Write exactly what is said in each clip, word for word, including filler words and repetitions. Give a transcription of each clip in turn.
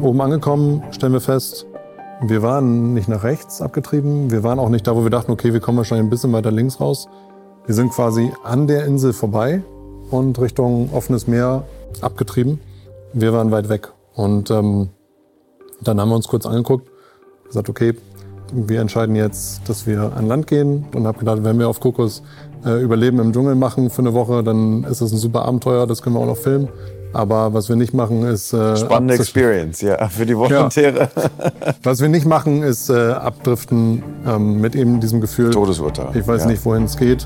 oben angekommen, stellen wir fest, wir waren nicht nach rechts abgetrieben. Wir waren auch nicht da, wo wir dachten, okay, wir kommen wahrscheinlich ein bisschen weiter links raus. Wir sind quasi an der Insel vorbei und Richtung offenes Meer abgetrieben. Wir waren weit weg. Und ähm, dann haben wir uns kurz angeguckt, gesagt, okay, wir entscheiden jetzt, dass wir an Land gehen. Und habe gedacht, wenn wir auf Kokos äh, Überleben im Dschungel machen für eine Woche, dann ist das ein super Abenteuer, das können wir auch noch filmen. Aber was wir nicht machen, ist... Äh, Spannende Experience, ja, für die Volontäre. Ja. Was wir nicht machen, ist äh, abdriften ähm, mit eben diesem Gefühl. Todesurteil. Ich weiß ja. nicht, wohin es geht.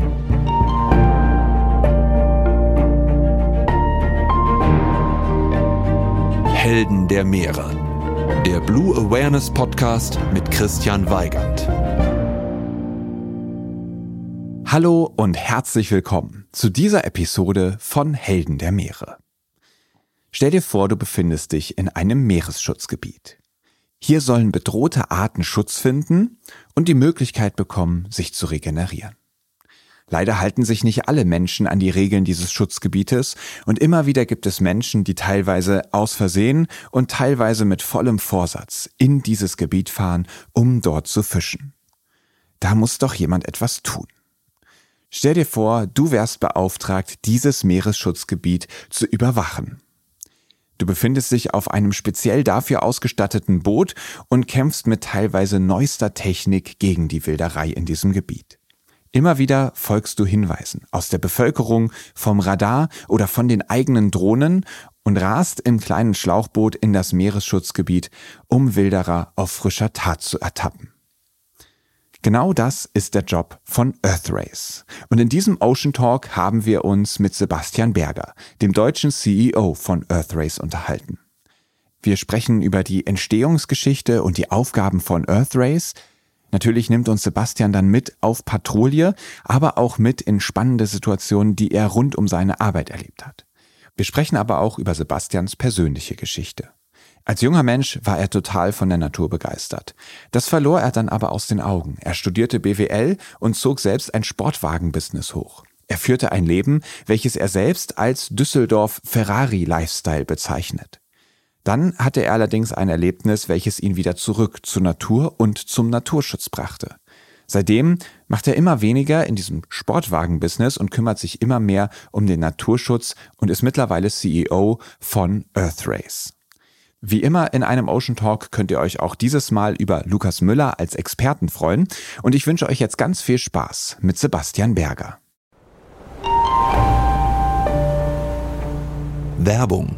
Helden der Meere. Der Blue Awareness Podcast mit Christian Weigand. Hallo und herzlich willkommen zu dieser Episode von Helden der Meere. Stell dir vor, du befindest dich in einem Meeresschutzgebiet. Hier sollen bedrohte Arten Schutz finden und die Möglichkeit bekommen, sich zu regenerieren. Leider halten sich nicht alle Menschen an die Regeln dieses Schutzgebietes und immer wieder gibt es Menschen, die teilweise aus Versehen und teilweise mit vollem Vorsatz in dieses Gebiet fahren, um dort zu fischen. Da muss doch jemand etwas tun. Stell dir vor, du wärst beauftragt, dieses Meeresschutzgebiet zu überwachen. Du befindest dich auf einem speziell dafür ausgestatteten Boot und kämpfst mit teilweise neuester Technik gegen die Wilderei in diesem Gebiet. Immer wieder folgst du Hinweisen aus der Bevölkerung, vom Radar oder von den eigenen Drohnen und rast im kleinen Schlauchboot in das Meeresschutzgebiet, um Wilderer auf frischer Tat zu ertappen. Genau das ist der Job von Earthrace. Und in diesem Ocean Talk haben wir uns mit Sebastian Berger, dem deutschen C E O von Earthrace, unterhalten. Wir sprechen über die Entstehungsgeschichte und die Aufgaben von Earthrace. Natürlich nimmt uns Sebastian dann mit auf Patrouille, aber auch mit in spannende Situationen, die er rund um seine Arbeit erlebt hat. Wir sprechen aber auch über Sebastians persönliche Geschichte. Als junger Mensch war er total von der Natur begeistert. Das verlor er dann aber aus den Augen. Er studierte B W L und zog selbst ein Sportwagen-Business hoch. Er führte ein Leben, welches er selbst als Düsseldorf-Ferrari-Lifestyle bezeichnet. Dann hatte er allerdings ein Erlebnis, welches ihn wieder zurück zur Natur und zum Naturschutz brachte. Seitdem macht er immer weniger in diesem Sportwagen-Business und kümmert sich immer mehr um den Naturschutz und ist mittlerweile C E O von Earthrace. Wie immer in einem Ocean Talk könnt ihr euch auch dieses Mal über Lukas Müller als Experten freuen und ich wünsche euch jetzt ganz viel Spaß mit Sebastian Berger. Werbung.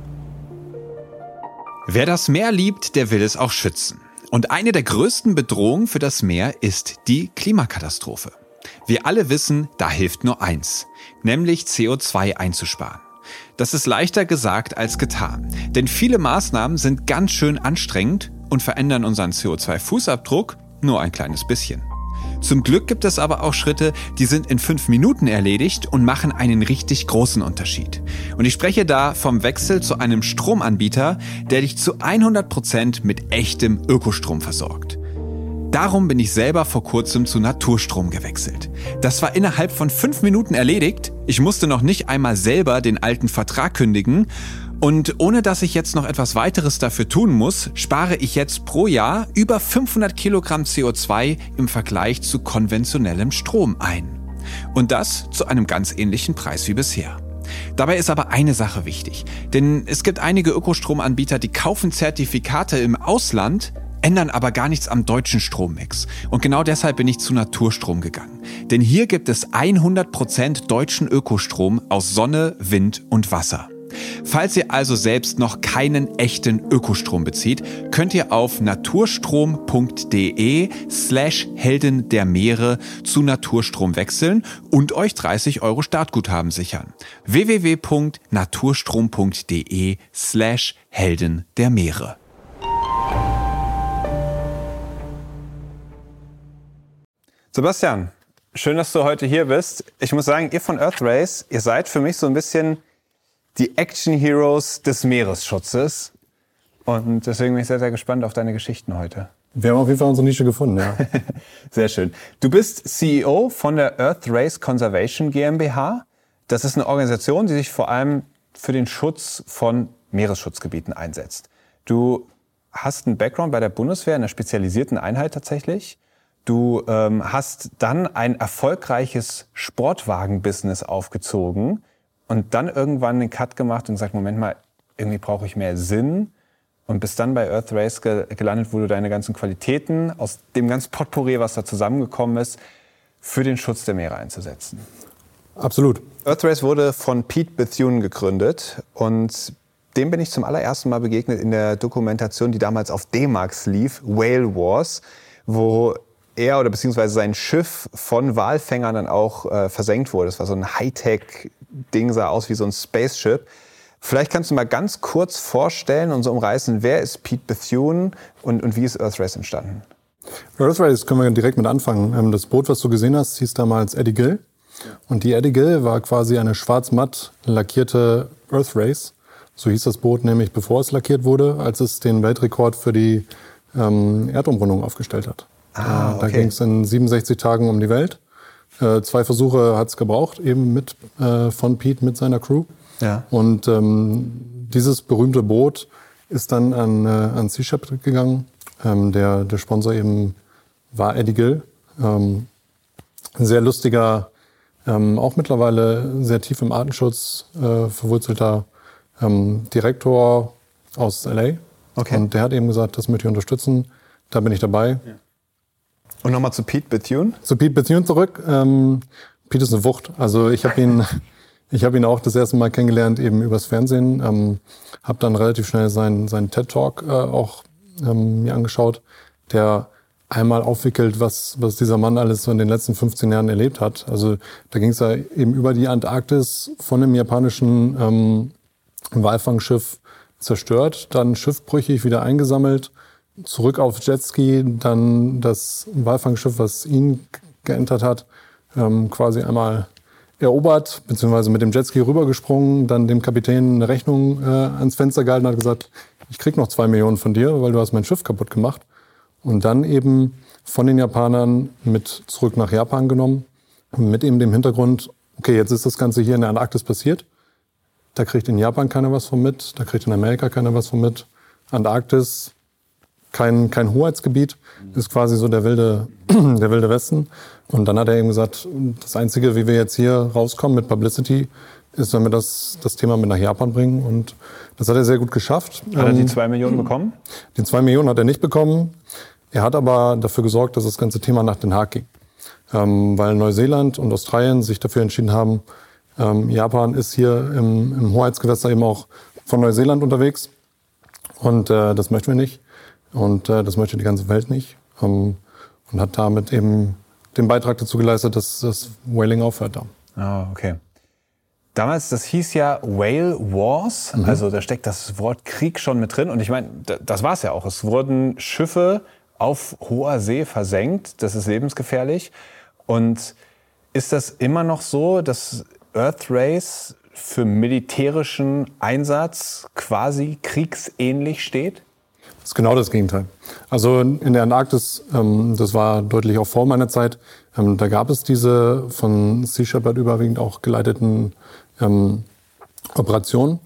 Wer das Meer liebt, der will es auch schützen. Und eine der größten Bedrohungen für das Meer ist die Klimakatastrophe. Wir alle wissen, da hilft nur eins, nämlich C O zwei einzusparen. Das ist leichter gesagt als getan, denn viele Maßnahmen sind ganz schön anstrengend und verändern unseren C O zwei Fußabdruck nur ein kleines bisschen. Zum Glück gibt es aber auch Schritte, die sind in fünf Minuten erledigt und machen einen richtig großen Unterschied. Und ich spreche da vom Wechsel zu einem Stromanbieter, der dich zu hundert Prozent mit echtem Ökostrom versorgt. Darum bin ich selber vor kurzem zu Naturstrom gewechselt. Das war innerhalb von fünf Minuten erledigt. Ich musste noch nicht einmal selber den alten Vertrag kündigen. Und ohne dass ich jetzt noch etwas weiteres dafür tun muss, spare ich jetzt pro Jahr über fünfhundert Kilogramm C O zwei im Vergleich zu konventionellem Strom ein. Und das zu einem ganz ähnlichen Preis wie bisher. Dabei ist aber eine Sache wichtig, denn es gibt einige Ökostromanbieter, die kaufen Zertifikate im Ausland, ändern aber gar nichts am deutschen Strommix. Und genau deshalb bin ich zu Naturstrom gegangen. Denn hier gibt es hundert Prozent deutschen Ökostrom aus Sonne, Wind und Wasser. Falls ihr also selbst noch keinen echten Ökostrom bezieht, könnt ihr auf naturstrom.de slash Helden der Meere zu Naturstrom wechseln und euch dreißig Euro Startguthaben sichern. www.naturstrom.de slash Helden der Meere. Sebastian, schön, dass du heute hier bist. Ich muss sagen, ihr von Earthrace, ihr seid für mich so ein bisschen die Action Heroes des Meeresschutzes. Und deswegen bin ich sehr, sehr gespannt auf deine Geschichten heute. Wir haben auf jeden Fall unsere Nische gefunden, ja. Sehr schön. Du bist C E O von der Earthrace Conservation GmbH. Das ist eine Organisation, die sich vor allem für den Schutz von Meeresschutzgebieten einsetzt. du hast einen Background bei der Bundeswehr, in einer spezialisierten Einheit tatsächlich. Du ähm, hast dann ein erfolgreiches Sportwagen-Business aufgezogen und dann irgendwann einen Cut gemacht und gesagt, Moment mal, irgendwie brauche ich mehr Sinn. Und bist dann bei Earthrace ge- gelandet, wo du deine ganzen Qualitäten aus dem ganzen Potpourri, was da zusammengekommen ist, für den Schutz der Meere einzusetzen. Absolut. Earthrace wurde von Pete Bethune gegründet und dem bin ich zum allerersten Mal begegnet in der Dokumentation, die damals auf D-Max lief, Whale Wars, wo er oder beziehungsweise sein Schiff von Walfängern dann auch äh, versenkt wurde. Das war so ein Hightech-Ding, sah aus wie so ein Spaceship. Vielleicht kannst du mal ganz kurz vorstellen und so umreißen, wer ist Pete Bethune und, und wie ist Earthrace entstanden? Earthrace können wir direkt mit anfangen. Das Boot, was du gesehen hast, hieß damals Eddie Gill. Und die Eddie Gill war quasi eine schwarz-matt lackierte Earthrace. So hieß das Boot nämlich, bevor es lackiert wurde, als es den Weltrekord für die ähm, Erdumrundung aufgestellt hat. Ah, okay. Da ging es in siebenundsechzig Tagen um die Welt. Äh, zwei Versuche hat es gebraucht, eben mit äh, von Pete mit seiner Crew. Ja. Und ähm, dieses berühmte Boot ist dann an, äh, an Sea Shepherd gegangen. Ähm, der, der Sponsor eben war Eddie Gill. Ähm, ein sehr lustiger, ähm, auch mittlerweile sehr tief im Artenschutz äh, verwurzelter ähm, Direktor aus L A. Okay. Und der hat eben gesagt, das möchte ich unterstützen. Da bin ich dabei. Ja. Und nochmal zu Pete Bethune? Zu Pete Bethune zurück. Ähm, Pete ist eine Wucht. Also ich habe ihn... Ich habe ihn auch das erste Mal kennengelernt, eben übers Fernsehen. Ähm, habe dann relativ schnell seinen, seinen TED-Talk äh, auch ähm, mir angeschaut, der einmal aufwickelt, was, was dieser Mann alles so in den letzten fünfzehn Jahren erlebt hat. Also da ging es ja eben über die Antarktis von einem japanischen ähm, Walfangschiff zerstört, dann schiffbrüchig wieder eingesammelt, zurück auf Jetski, dann das Walfangschiff, was ihn geentert hat, ähm, quasi einmal erobert, beziehungsweise mit dem Jetski rübergesprungen, dann dem Kapitän eine Rechnung äh, ans Fenster gehalten und hat gesagt, ich krieg noch zwei Millionen von dir, weil du hast mein Schiff kaputt gemacht. Und dann eben von den Japanern mit zurück nach Japan genommen, mit eben dem Hintergrund, okay, jetzt ist das Ganze hier in der Antarktis passiert. Da kriegt in Japan keiner was von mit, da kriegt in Amerika keiner was von mit. Antarktis, kein, kein Hoheitsgebiet, ist quasi so der wilde, der wilde Westen. Und dann hat er eben gesagt, das Einzige, wie wir jetzt hier rauskommen mit Publicity, ist, wenn wir das, das Thema mit nach Japan bringen. Und das hat er sehr gut geschafft. Hat er die zwei Millionen bekommen? Die zwei Millionen hat er nicht bekommen. Er hat aber dafür gesorgt, dass das ganze Thema nach Den Haag ging. Ähm, weil Neuseeland und Australien sich dafür entschieden haben, ähm, Japan ist hier im, im Hoheitsgewässer eben auch von Neuseeland unterwegs. Und äh, das möchten wir nicht. Und äh, das möchte die ganze Welt nicht. Ähm, und hat damit eben den Beitrag dazu geleistet, dass das Whaling aufhört da. Ah, okay. Damals, das hieß ja Whale Wars, mhm. Also da steckt das Wort Krieg schon mit drin. Und ich meine, das war es ja auch. Es wurden Schiffe auf hoher See versenkt. Das ist lebensgefährlich. Und ist das immer noch so, dass Earthrace für militärischen Einsatz quasi kriegsähnlich steht? Das ist genau das Gegenteil. Also in der Antarktis, ähm, das war deutlich auch vor meiner Zeit, ähm, da gab es diese von Sea Shepherd überwiegend auch geleiteten ähm, Operationen.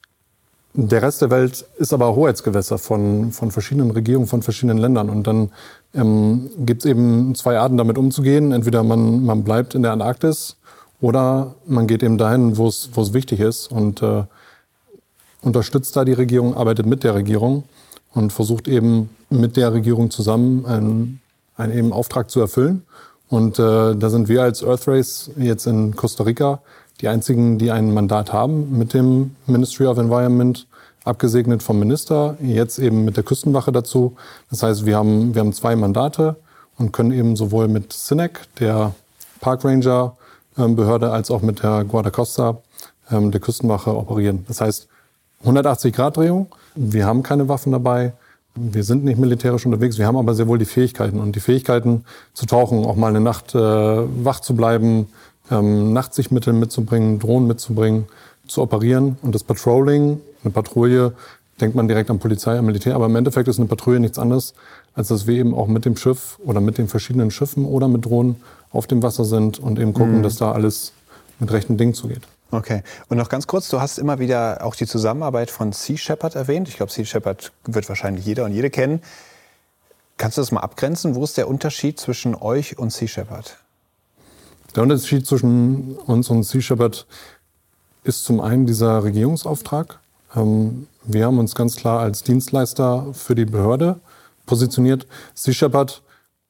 Der Rest der Welt ist aber Hoheitsgewässer von, von verschiedenen Regierungen, von verschiedenen Ländern. Und dann ähm, gibt es eben zwei Arten, damit umzugehen. Entweder man, man bleibt in der Antarktis oder man geht eben dahin, wo es wo es wichtig ist und äh, unterstützt da die Regierung, arbeitet mit der Regierung und versucht eben mit der Regierung zusammen einen, einen eben Auftrag zu erfüllen. Und äh, da sind wir als Earthrace jetzt in Costa Rica die einzigen, die ein Mandat haben mit dem Ministry of Environment, abgesegnet vom Minister, jetzt eben mit der Küstenwache dazu. Das heißt, wir haben, wir haben zwei Mandate und können eben sowohl mit S N E C, der Park Ranger ähm, Behörde, als auch mit der Guardacosta, ähm, der Küstenwache, operieren. Das heißt, hundertachtzig Grad Drehung. Wir haben keine Waffen dabei. Wir sind nicht militärisch unterwegs. Wir haben aber sehr wohl die Fähigkeiten. Und die Fähigkeiten zu tauchen, auch mal eine Nacht äh, wach zu bleiben, ähm, Nachtsichtmittel mitzubringen, Drohnen mitzubringen, zu operieren. Und das Patrolling, eine Patrouille, denkt man direkt an Polizei, an Militär. Aber im Endeffekt ist eine Patrouille nichts anderes, als dass wir eben auch mit dem Schiff oder mit den verschiedenen Schiffen oder mit Drohnen auf dem Wasser sind und eben gucken, mhm. dass da alles mit rechten Dingen zugeht. Okay. Und noch ganz kurz, du hast immer wieder auch die Zusammenarbeit von Sea Shepherd erwähnt. Ich glaube, Sea Shepherd wird wahrscheinlich jeder und jede kennen. Kannst du das mal abgrenzen? Wo ist der Unterschied zwischen euch und Sea Shepherd? Der Unterschied zwischen uns und Sea Shepherd ist zum einen dieser Regierungsauftrag. Wir haben uns ganz klar als Dienstleister für die Behörde positioniert. Sea Shepherd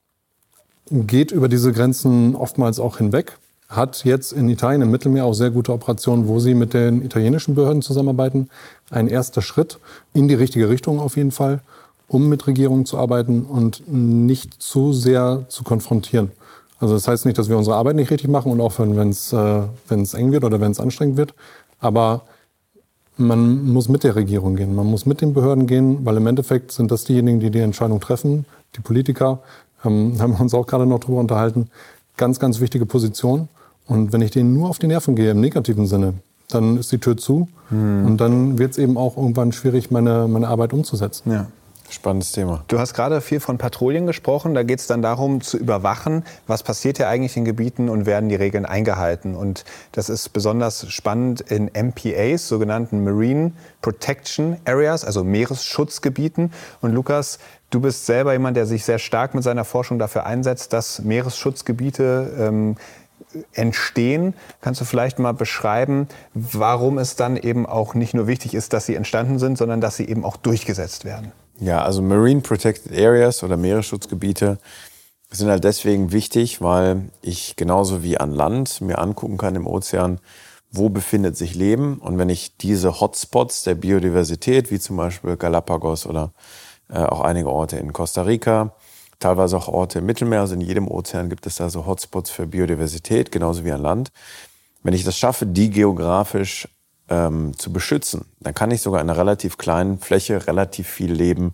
geht über diese Grenzen oftmals auch hinweg, hat jetzt in Italien im Mittelmeer auch sehr gute Operationen, wo sie mit den italienischen Behörden zusammenarbeiten. Ein erster Schritt in die richtige Richtung auf jeden Fall, um mit Regierungen zu arbeiten und nicht zu sehr zu konfrontieren. Also das heißt nicht, dass wir unsere Arbeit nicht richtig machen und aufhören, wenn es äh, wenn es eng wird oder wenn es anstrengend wird. Aber man muss mit der Regierung gehen, man muss mit den Behörden gehen, weil im Endeffekt sind das diejenigen, die die Entscheidung treffen, die Politiker. Ähm, haben wir uns auch gerade noch drüber unterhalten. Ganz, ganz wichtige Position. Und wenn ich denen nur auf die Nerven gehe, im negativen Sinne, dann ist die Tür zu. Hm. Und dann wird es eben auch irgendwann schwierig, meine, meine Arbeit umzusetzen. Ja. Spannendes Thema. Du hast gerade viel von Patrouillen gesprochen. Da geht es dann darum, zu überwachen, was passiert hier eigentlich in Gebieten und werden die Regeln eingehalten. Und das ist besonders spannend in M P As, sogenannten Marine Protection Areas, also Meeresschutzgebieten. Und Lukas, du bist selber jemand, der sich sehr stark mit seiner Forschung dafür einsetzt, dass Meeresschutzgebiete ähm, entstehen. Kannst du vielleicht mal beschreiben, warum es dann eben auch nicht nur wichtig ist, dass sie entstanden sind, sondern dass sie eben auch durchgesetzt werden? Ja, also Marine Protected Areas oder Meeresschutzgebiete sind halt deswegen wichtig, weil ich genauso wie an Land mir angucken kann im Ozean, wo befindet sich Leben. Und wenn ich diese Hotspots der Biodiversität, wie zum Beispiel Galapagos oder äh, auch einige Orte in Costa Rica, teilweise auch Orte im Mittelmeer, also in jedem Ozean gibt es da so Hotspots für Biodiversität, genauso wie an Land. Wenn ich das schaffe, die geografisch ähm, zu beschützen, dann kann ich sogar in einer relativ kleinen Fläche relativ viel Leben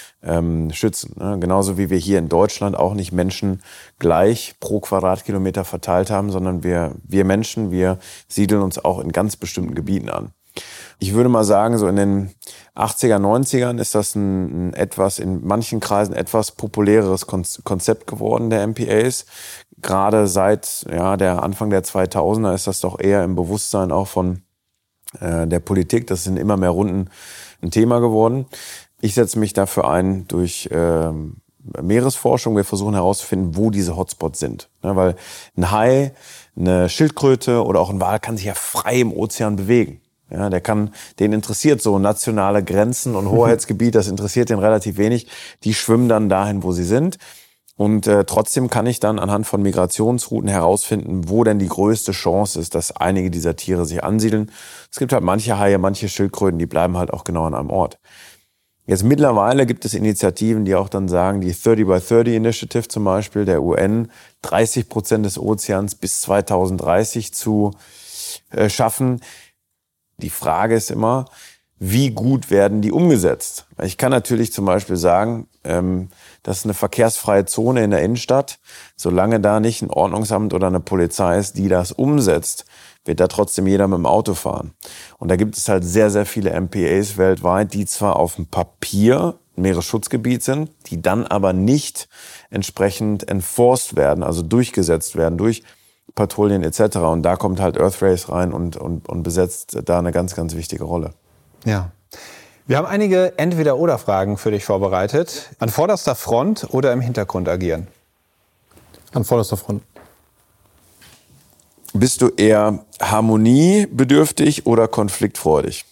ähm, schützen. Ne? Genauso wie wir hier in Deutschland auch nicht Menschen gleich pro Quadratkilometer verteilt haben, sondern wir, wir Menschen, wir siedeln uns auch in ganz bestimmten Gebieten an. Ich würde mal sagen, so in den achtziger, neunzigern ist das ein, ein etwas, in manchen Kreisen etwas populäreres Konzept geworden, der M P As. Gerade seit ja, der Anfang der zweitausender ist das doch eher im Bewusstsein auch von äh, der Politik. Das ist in immer mehr Runden ein Thema geworden. Ich setze mich dafür ein durch äh, Meeresforschung. Wir versuchen herauszufinden, wo diese Hotspots sind. Ja, weil ein Hai, eine Schildkröte oder auch ein Wal kann sich ja frei im Ozean bewegen. Ja, der kann, den interessiert so nationale Grenzen und Hoheitsgebiet, das interessiert den relativ wenig. Die schwimmen dann dahin, wo sie sind. Und äh, trotzdem kann ich dann anhand von Migrationsrouten herausfinden, wo denn die größte Chance ist, dass einige dieser Tiere sich ansiedeln. Es gibt halt manche Haie, manche Schildkröten, die bleiben halt auch genau an einem Ort. Jetzt mittlerweile gibt es Initiativen, die auch dann sagen, die thirty by thirty Initiative zum Beispiel der U N, dreißig Prozent des Ozeans bis zweitausenddreißig zu äh, schaffen. Die Frage ist immer, wie gut werden die umgesetzt? Ich kann natürlich zum Beispiel sagen, ähm, das ist eine verkehrsfreie Zone in der Innenstadt. Solange da nicht ein Ordnungsamt oder eine Polizei ist, die das umsetzt, wird da trotzdem jeder mit dem Auto fahren. Und da gibt es halt sehr, sehr viele M P As weltweit, die zwar auf dem Papier ein Meeresschutzgebiet sind, die dann aber nicht entsprechend enforced werden, also durchgesetzt werden durch Patrouillen et cetera. Und da kommt halt Earthrace rein und, und, und besetzt da eine ganz, ganz wichtige Rolle. Ja. Wir haben einige Entweder-oder-Fragen für dich vorbereitet. An vorderster Front oder im Hintergrund agieren? An vorderster Front. Bist du eher harmoniebedürftig oder konfliktfreudig?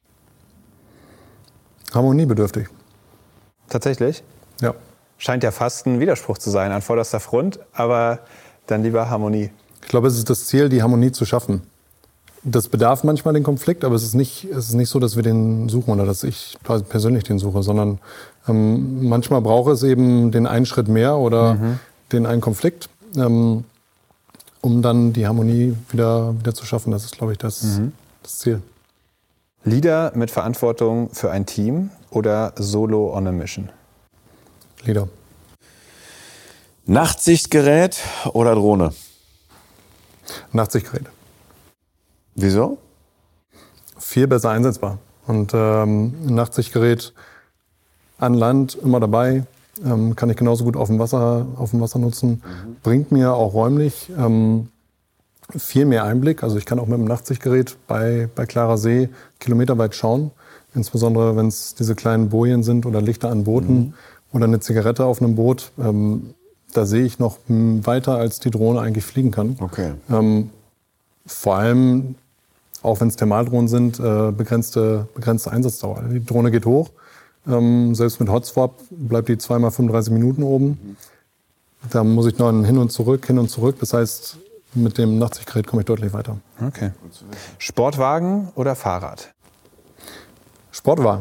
Harmoniebedürftig. Tatsächlich? Ja. Scheint ja fast ein Widerspruch zu sein, an vorderster Front, aber dann lieber Harmonie. Ich glaube, es ist das Ziel, die Harmonie zu schaffen. Das bedarf manchmal den Konflikt, aber es ist nicht, es ist nicht so, dass wir den suchen oder dass ich persönlich den suche, sondern ähm, manchmal braucht es eben den einen Schritt mehr oder mhm. den einen Konflikt, ähm, um dann die Harmonie wieder, wieder zu schaffen. Das ist, glaube ich, das, mhm. das Ziel. Leader mit Verantwortung für ein Team oder Solo on a Mission? Leader. Nachtsichtgerät oder Drohne? Nachtsichtgerät. Wieso? Viel besser einsetzbar. Und ähm, ein Nachtsichtgerät an Land immer dabei, ähm, kann ich genauso gut auf dem Wasser, auf dem Wasser nutzen. Mhm. Bringt mir auch räumlich ähm, viel mehr Einblick. Also ich kann auch mit dem Nachtsichtgerät bei, bei klarer See kilometerweit schauen. Insbesondere wenn es diese kleinen Bojen sind oder Lichter an Booten mhm. oder eine Zigarette auf einem Boot. Ähm, da sehe ich noch weiter, als die Drohne eigentlich fliegen kann. Okay. Ähm, vor allem, auch wenn es Thermaldrohnen sind, äh, begrenzte, begrenzte Einsatzdauer. Die Drohne geht hoch. Ähm, selbst mit Hotswap bleibt die zweimal fünfunddreißig Minuten oben. Mhm. Da muss ich noch ein hin und zurück, hin und zurück. Das heißt, mit dem Nachtsichtgerät komme ich deutlich weiter. Okay. Sportwagen oder Fahrrad? Sportwagen.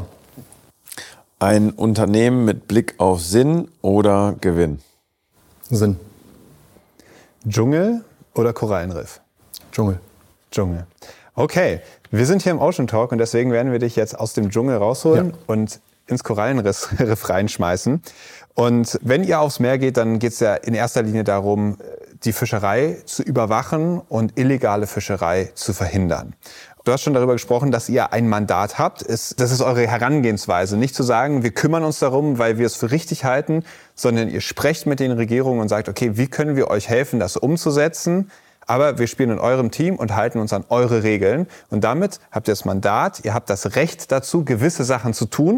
Ein Unternehmen mit Blick auf Sinn oder Gewinn? Sinn. Dschungel oder Korallenriff? Dschungel. Dschungel. Okay, wir sind hier im Ocean Talk und deswegen werden wir dich jetzt aus dem Dschungel rausholen ja. und ins Korallenriff reinschmeißen. Und wenn ihr aufs Meer geht, dann geht es ja in erster Linie darum, die Fischerei zu überwachen und illegale Fischerei zu verhindern. Du hast schon darüber gesprochen, dass ihr ein Mandat habt. Das ist eure Herangehensweise. Nicht zu sagen, wir kümmern uns darum, weil wir es für richtig halten, sondern ihr sprecht mit den Regierungen und sagt, okay, wie können wir euch helfen, das umzusetzen? Aber wir spielen in eurem Team und halten uns an eure Regeln. Und damit habt ihr das Mandat, ihr habt das Recht dazu, gewisse Sachen zu tun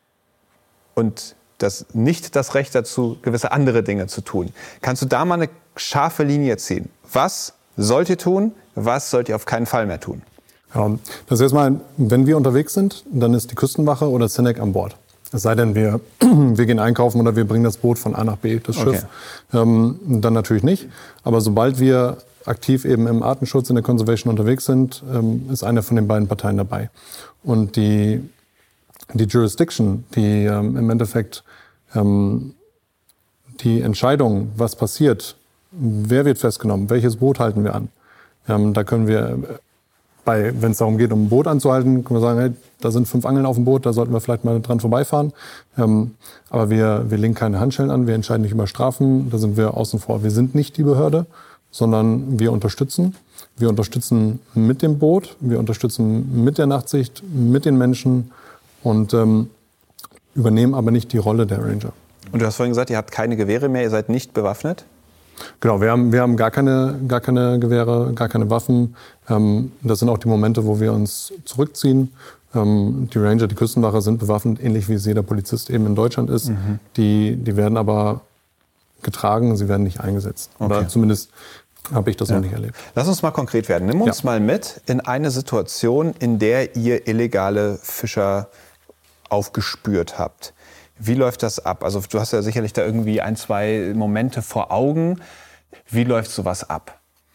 und das nicht das Recht dazu, gewisse andere Dinge zu tun. Kannst du da mal eine scharfe Linie ziehen? Was sollt ihr tun? Was sollt ihr auf keinen Fall mehr tun? Ja, das ist erstmal, wenn wir unterwegs sind, dann ist die Küstenwache oder S E N E C an Bord. Es sei denn, wir, wir gehen einkaufen oder wir bringen das Boot von A nach B, das Schiff. Okay. Ähm, dann natürlich nicht. Aber sobald wir aktiv eben im Artenschutz, in der Conservation unterwegs sind, ähm, ist eine von den beiden Parteien dabei. Und die, die Jurisdiction, die ähm, im Endeffekt ähm, die Entscheidung, was passiert, wer wird festgenommen, welches Boot halten wir an, ähm, da können wir... Bei, wenn es darum geht, um ein Boot anzuhalten, können wir sagen, hey, da sind fünf Angeln auf dem Boot, da sollten wir vielleicht mal dran vorbeifahren. Ähm, aber wir, wir legen keine Handschellen an, wir entscheiden nicht über Strafen, da sind wir außen vor. Wir sind nicht die Behörde, sondern wir unterstützen. Wir unterstützen mit dem Boot, wir unterstützen mit der Nachtsicht, mit den Menschen und ähm, übernehmen aber nicht die Rolle der Ranger. Und du hast vorhin gesagt, ihr habt keine Gewehre mehr, ihr seid nicht bewaffnet? Genau, wir haben, wir haben gar keine, gar keine Gewehre, gar keine Waffen. Ähm, das sind auch die Momente, wo wir uns zurückziehen. Ähm, die Ranger, die Küstenwache sind bewaffnet, ähnlich wie es jeder Polizist eben in Deutschland ist. Mhm. Die, die werden aber getragen, sie werden nicht eingesetzt. Okay. Oder zumindest habe ich das ja. noch nicht erlebt. Lass uns mal konkret werden. Nimm uns ja. mal mit in eine Situation, in der ihr illegale Fischer aufgespürt habt. Wie läuft das ab? Also du hast ja sicherlich da irgendwie ein, zwei Momente vor Augen. Wie läuft sowas ab?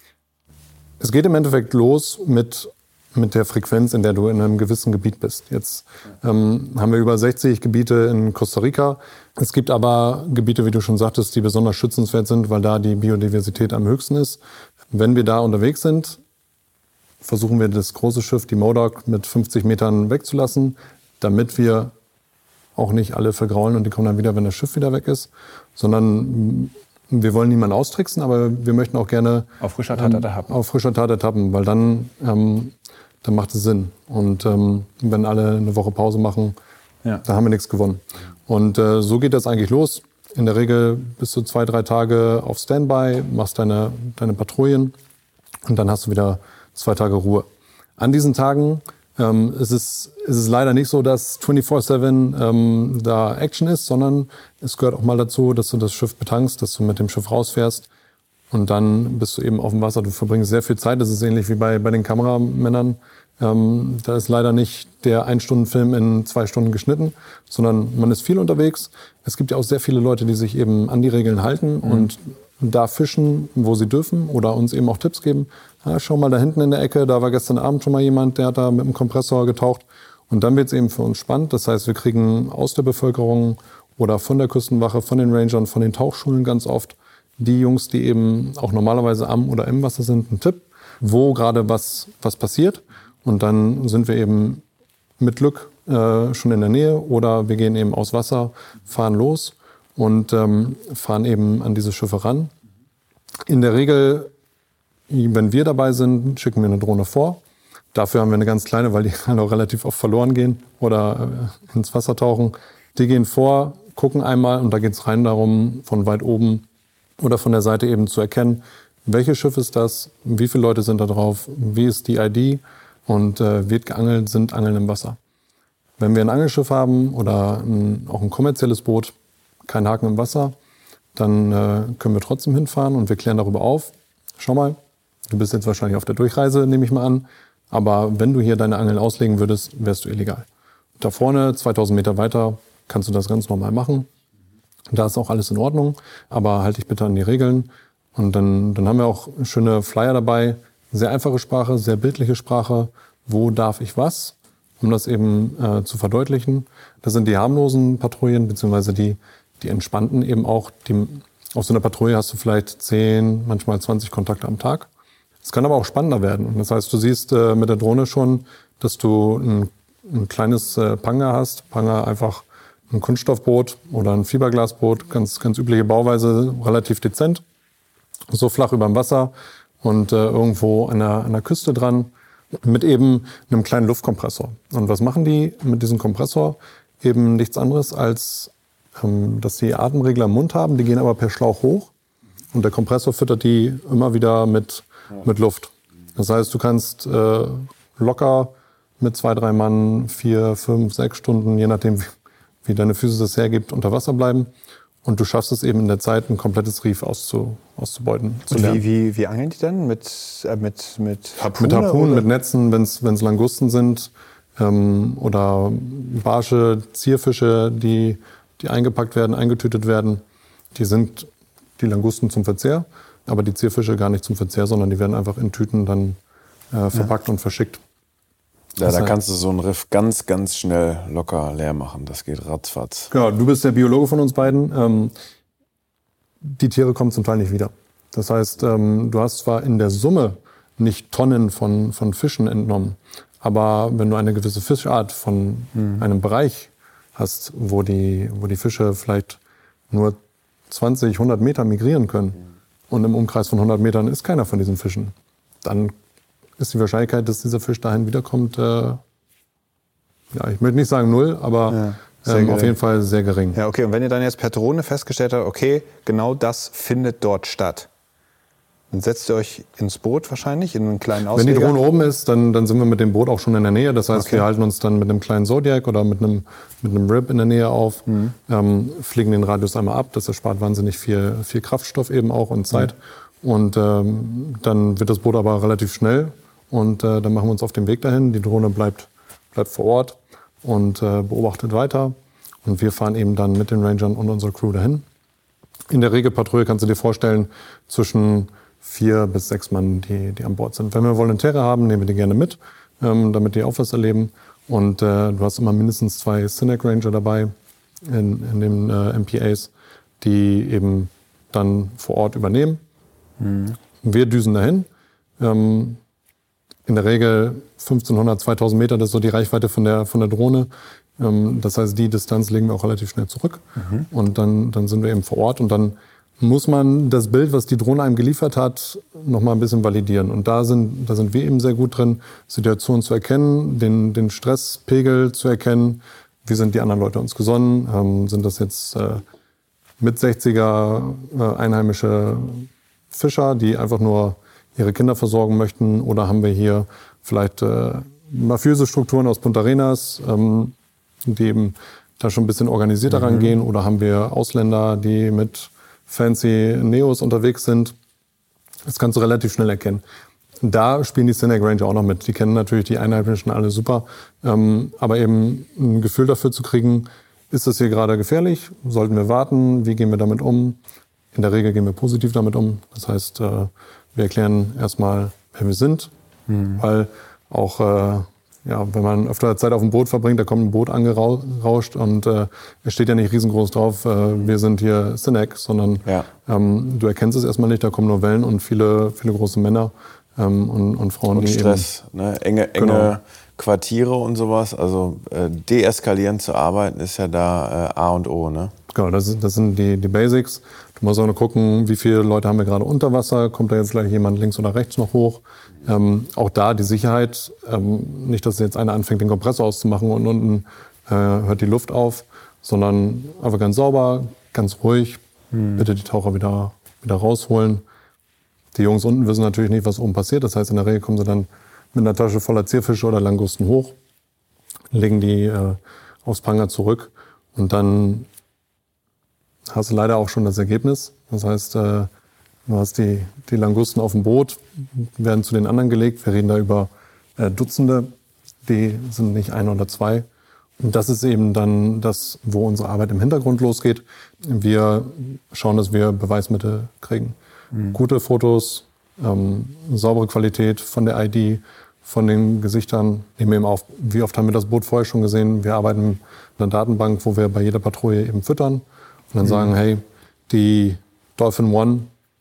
Es geht im Endeffekt los mit, mit der Frequenz, in der du in einem gewissen Gebiet bist. Jetzt ähm, haben wir über sechzig Gebiete in Costa Rica. Es gibt aber Gebiete, wie du schon sagtest, die besonders schützenswert sind, weil da die Biodiversität am höchsten ist. Wenn wir da unterwegs sind, versuchen wir das große Schiff, die Modoc, mit fünfzig Metern wegzulassen, damit wir auch nicht alle vergraulen und die kommen dann wieder, wenn das Schiff wieder weg ist, sondern wir wollen niemanden austricksen, aber wir möchten auch gerne auf frischer Tat ertappen. Auf frischer Tat ertappen, weil dann, ähm, dann macht es Sinn. Und ähm, wenn alle eine Woche Pause machen, ja. dann haben wir nichts gewonnen. Und äh, so geht das eigentlich los. In der Regel bist du zwei, drei Tage auf Standby, machst deine, deine Patrouillen und dann hast du wieder zwei Tage Ruhe. An diesen Tagen Ähm, es, ist, es ist leider nicht so, dass vierundzwanzig sieben ähm, da Action ist, sondern es gehört auch mal dazu, dass du das Schiff betankst, dass du mit dem Schiff rausfährst und dann bist du eben auf dem Wasser. Du verbringst sehr viel Zeit, das ist ähnlich wie bei, bei den Kameramännern. Ähm, da ist leider nicht der Ein-Stunden-Film in zwei Stunden geschnitten, sondern man ist viel unterwegs. Es gibt ja auch sehr viele Leute, die sich eben an die Regeln halten mhm. und da fischen, wo sie dürfen oder uns eben auch Tipps geben. Ja, schau mal da hinten in der Ecke, da war gestern Abend schon mal jemand, der hat da mit dem Kompressor getaucht. Und dann wird es eben für uns spannend. Das heißt, wir kriegen aus der Bevölkerung oder von der Küstenwache, von den Rangern, von den Tauchschulen ganz oft die Jungs, die eben auch normalerweise am oder im Wasser sind, einen Tipp, wo gerade was, was passiert. Und dann sind wir eben mit Glück äh, schon in der Nähe oder wir gehen eben aus Wasser, fahren los und ähm, fahren eben an diese Schiffe ran. In der Regel, wenn wir dabei sind, schicken wir eine Drohne vor. Dafür haben wir eine ganz kleine, weil die halt auch relativ oft verloren gehen oder äh, ins Wasser tauchen. Die gehen vor, gucken einmal und da geht es rein darum, von weit oben oder von der Seite eben zu erkennen, welches Schiff ist das, wie viele Leute sind da drauf, wie ist die I D und äh, wird geangelt, sind Angeln im Wasser. Wenn wir ein Angelschiff haben oder ein, auch ein kommerzielles Boot, kein Haken im Wasser, dann äh, können wir trotzdem hinfahren und wir klären darüber auf. Schau mal, du bist jetzt wahrscheinlich auf der Durchreise, nehme ich mal an, aber wenn du hier deine Angeln auslegen würdest, wärst du illegal. Da vorne, zweitausend Meter weiter, kannst du das ganz normal machen. Da ist auch alles in Ordnung, aber halte dich bitte an die Regeln. Und dann, dann haben wir auch schöne Flyer dabei, sehr einfache Sprache, sehr bildliche Sprache. Wo darf ich was? Um das eben äh, zu verdeutlichen. Das sind die harmlosen Patrouillen, beziehungsweise die, die entspannten eben auch. Die, auf so einer Patrouille hast du vielleicht zehn, manchmal zwanzig Kontakte am Tag. Es kann aber auch spannender werden. Und das heißt, du siehst äh, mit der Drohne schon, dass du ein, ein kleines äh, Panga hast. Panga einfach ein Kunststoffboot oder ein Fiberglasboot, ganz, ganz übliche Bauweise, relativ dezent. So flach über dem Wasser und äh, irgendwo an der, an der Küste dran. Mit eben einem kleinen Luftkompressor. Und was machen die mit diesem Kompressor? Eben nichts anderes, als ähm, dass die Atemregler im Mund haben. Die gehen aber per Schlauch hoch. Und der Kompressor füttert die immer wieder mit, mit Luft. Das heißt, du kannst äh, locker mit zwei, drei Mann, vier, fünf, sechs Stunden, je nachdem, wie, wie deine Physis es hergibt, unter Wasser bleiben. Und du schaffst es eben in der Zeit, ein komplettes Riff auszu, auszubeuten. Zu Und lernen. wie, wie, wie angeln die dann? Mit, äh, mit, mit Harpunen? Mit Harpunen, oder? mit Netzen, wenn es Langusten sind ähm, oder Barsche, Zierfische, die, die eingepackt werden, eingetütet werden. Die sind die Langusten zum Verzehr, aber die Zierfische gar nicht zum Verzehr, sondern die werden einfach in Tüten dann äh, verpackt ja. und verschickt. Ja, da kannst du so einen Riff ganz, ganz schnell locker leer machen. Das geht ratzfatz. Genau, du bist der Biologe von uns beiden. Ähm, die Tiere kommen zum Teil nicht wieder. Das heißt, ähm, du hast zwar in der Summe nicht Tonnen von, von Fischen entnommen, aber wenn du eine gewisse Fischart von mhm. einem Bereich hast, wo die, wo die Fische vielleicht nur zwanzig, hundert Meter migrieren können mhm. und im Umkreis von hundert Metern ist keiner von diesen Fischen, dann ist die Wahrscheinlichkeit, dass dieser Fisch dahin wiederkommt, äh, ja, ich möchte nicht sagen null, aber ja, ähm, auf jeden Fall sehr gering. Ja, okay. Und wenn ihr dann jetzt per Drohne festgestellt habt, okay, genau das findet dort statt, dann setzt ihr euch ins Boot wahrscheinlich, in einen kleinen Ausleger? Wenn die Drohne oben ist, dann, dann sind wir mit dem Boot auch schon in der Nähe. Das heißt, okay. wir halten uns dann mit einem kleinen Zodiac oder mit einem, mit einem Rib in der Nähe auf, mhm. ähm, fliegen den Radius einmal ab. Das erspart wahnsinnig viel, viel Kraftstoff eben auch und Zeit. Mhm. Und ähm, dann wird das Boot aber relativ schnell. Und äh, dann machen wir uns auf den Weg dahin. Die Drohne bleibt, bleibt vor Ort und äh, beobachtet weiter. Und wir fahren eben dann mit den Rangern und unserer Crew dahin. In der Regelpatrouille kannst du dir vorstellen, zwischen vier bis sechs Mann, die, die an Bord sind. Wenn wir Volontäre haben, nehmen wir die gerne mit, ähm, damit die auch was erleben. Und äh, du hast immer mindestens zwei Cinek Ranger dabei in, in den äh, M P As, die eben dann vor Ort übernehmen. Mhm. Wir düsen dahin. Ähm, In der Regel fünfzehnhundert, zweitausend Meter, das ist so die Reichweite von der, von der Drohne. Das heißt, die Distanz legen wir auch relativ schnell zurück. Mhm. Und dann, dann sind wir eben vor Ort. Und dann muss man das Bild, was die Drohne einem geliefert hat, noch mal ein bisschen validieren. Und da sind, da sind wir eben sehr gut drin, Situationen zu erkennen, den, den Stresspegel zu erkennen. Wie sind die anderen Leute uns gesonnen? Ähm, sind das jetzt äh, mit sechziger äh, einheimische Fischer, die einfach nur ihre Kinder versorgen möchten, oder haben wir hier vielleicht äh, mafiöse Strukturen aus Punta Arenas, ähm, die eben da schon ein bisschen organisierter mhm. rangehen, oder haben wir Ausländer, die mit fancy Neos unterwegs sind. Das kannst du relativ schnell erkennen. Da spielen die Cinek Ranger auch noch mit. Die kennen natürlich die Einheimischen alle super, ähm, aber eben ein Gefühl dafür zu kriegen, ist das hier gerade gefährlich? Sollten wir warten? Wie gehen wir damit um? In der Regel gehen wir positiv damit um. Das heißt, äh, wir erklären erstmal, wer wir sind, mhm. weil auch, äh, ja, wenn man öfter Zeit auf dem Boot verbringt, da kommt ein Boot angerauscht und äh, es steht ja nicht riesengroß drauf, äh, wir sind hier Cinek, sondern ja. ähm, du erkennst es erstmal nicht, da kommen nur Wellen und viele, viele große Männer ähm, und, und Frauen, und die Stress, eben, ne? enge, enge genau. Quartiere und sowas, also äh, deeskalierend zu arbeiten ist ja da äh, A und O, ne? Genau, das, ist, das sind die, die Basics. Du musst auch noch gucken, wie viele Leute haben wir gerade unter Wasser, kommt da jetzt vielleicht jemand links oder rechts noch hoch. Ähm, auch da die Sicherheit, ähm, nicht, dass jetzt einer anfängt, den Kompressor auszumachen und unten äh, hört die Luft auf, sondern einfach ganz sauber, ganz ruhig, hm. bitte die Taucher wieder, wieder rausholen. Die Jungs unten wissen natürlich nicht, was oben passiert. Das heißt, in der Regel kommen sie dann mit einer Tasche voller Zierfische oder Langusten hoch, legen die äh, aufs Pranger zurück und dann hast du leider auch schon das Ergebnis. Das heißt, äh, du hast die, die Langusten auf dem Boot, werden zu den anderen gelegt. Wir reden da über äh, Dutzende, die sind nicht ein oder zwei. Und das ist eben dann das, wo unsere Arbeit im Hintergrund losgeht. Wir schauen, dass wir Beweismittel kriegen. Mhm. Gute Fotos, ähm, saubere Qualität von der I D, von den Gesichtern. Nehmen wir eben auf, wie oft haben wir das Boot vorher schon gesehen. Wir arbeiten mit einer Datenbank, wo wir bei jeder Patrouille eben füttern. Und dann mhm. sagen, hey, die Dolphin One,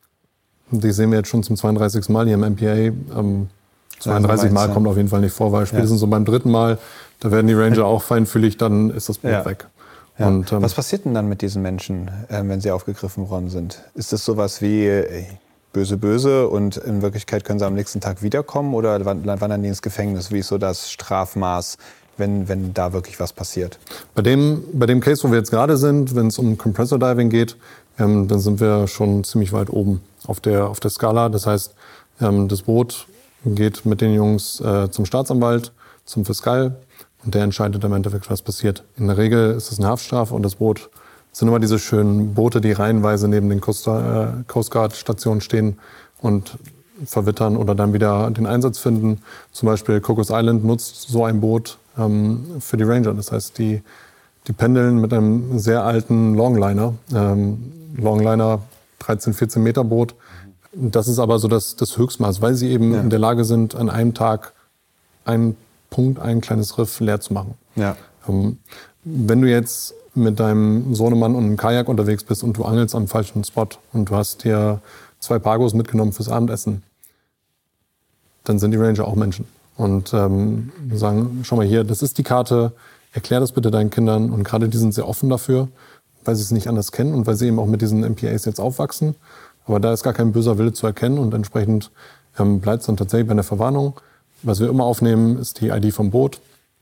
die sehen wir jetzt schon zum zweiunddreißigsten Mal hier im M P A. Ähm, zweiunddreißig Mal kommt auf jeden Fall nicht vor, weil spätestens ja. so beim dritten Mal, da werden die Ranger auch feinfühlig, dann ist das Boot ja. weg. Ja. Und, ähm, was passiert denn dann mit diesen Menschen, äh, wenn sie aufgegriffen worden sind? Ist das sowas wie äh, böse, böse und in Wirklichkeit können sie am nächsten Tag wiederkommen oder wandern die ins Gefängnis? Wie ist so das Strafmaß, wenn, wenn da wirklich was passiert? Bei dem, bei dem Case, wo wir jetzt gerade sind, wenn es um Compressor Diving geht, ähm, dann sind wir schon ziemlich weit oben auf der, auf der Skala. Das heißt, ähm, das Boot geht mit den Jungs äh, zum Staatsanwalt, zum Fiskal und der entscheidet im Endeffekt, was passiert. In der Regel ist es eine Haftstrafe und das Boot sind immer diese schönen Boote, die reihenweise neben den Coast, äh, Coast Guard Stationen stehen und verwittern oder dann wieder den Einsatz finden. Zum Beispiel Cocos Island nutzt so ein Boot ähm, für die Ranger. Das heißt, die, die pendeln mit einem sehr alten Longliner, ähm, Longliner dreizehn, vierzehn Meter Boot. Das ist aber so das, das Höchstmaß, weil sie eben ja. in der Lage sind, an einem Tag einen Punkt, ein kleines Riff leer zu machen. Ja. Ähm, wenn du jetzt mit deinem Sohnemann und einem Kajak unterwegs bist und du angelst am falschen Spot und du hast dir zwei Pagos mitgenommen fürs Abendessen, dann sind die Ranger auch Menschen. Und ähm, sagen, schau mal hier, das ist die Karte, erklär das bitte deinen Kindern. Und gerade die sind sehr offen dafür, weil sie es nicht anders kennen und weil sie eben auch mit diesen M P As jetzt aufwachsen. Aber da ist gar kein böser Wille zu erkennen und entsprechend ähm, bleibt es dann tatsächlich bei der Verwarnung. Was wir immer aufnehmen, ist die I D vom Boot.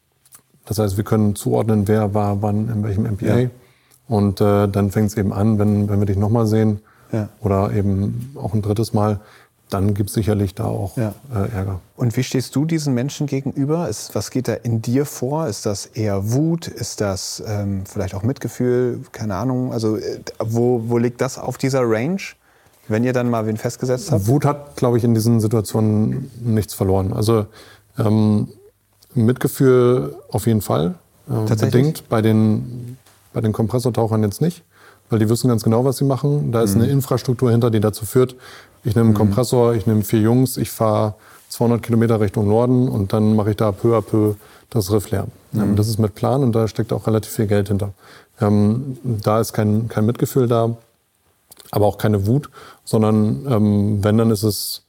Das heißt, wir können zuordnen, wer war wann in welchem M P A. Ja. Und äh, dann fängt es eben an, wenn, wenn wir dich nochmal sehen ja. oder eben auch ein drittes Mal, dann gibt es sicherlich da auch ja. äh, Ärger. Und wie stehst du diesen Menschen gegenüber? Ist, was geht da in dir vor? Ist das eher Wut? Ist das ähm, vielleicht auch Mitgefühl? Keine Ahnung. Also äh, wo, wo liegt das auf dieser Range? Wenn ihr dann mal wen festgesetzt habt? Wut hat, glaube ich, in diesen Situationen nichts verloren. Also ähm, Mitgefühl auf jeden Fall. Äh, bedingt. Bei den, bei den Kompressortauchern jetzt nicht, weil die wissen ganz genau, was sie machen. Da ist mhm. eine Infrastruktur hinter, die dazu führt, ich nehme einen mhm. Kompressor, ich nehme vier Jungs, ich fahre zweihundert Kilometer Richtung Norden und dann mache ich da peu à peu das Riff leer. Mhm. Ähm, das ist mit Plan und da steckt auch relativ viel Geld hinter. Ähm, da ist kein, kein Mitgefühl da, aber auch keine Wut, sondern ähm, wenn, dann ist es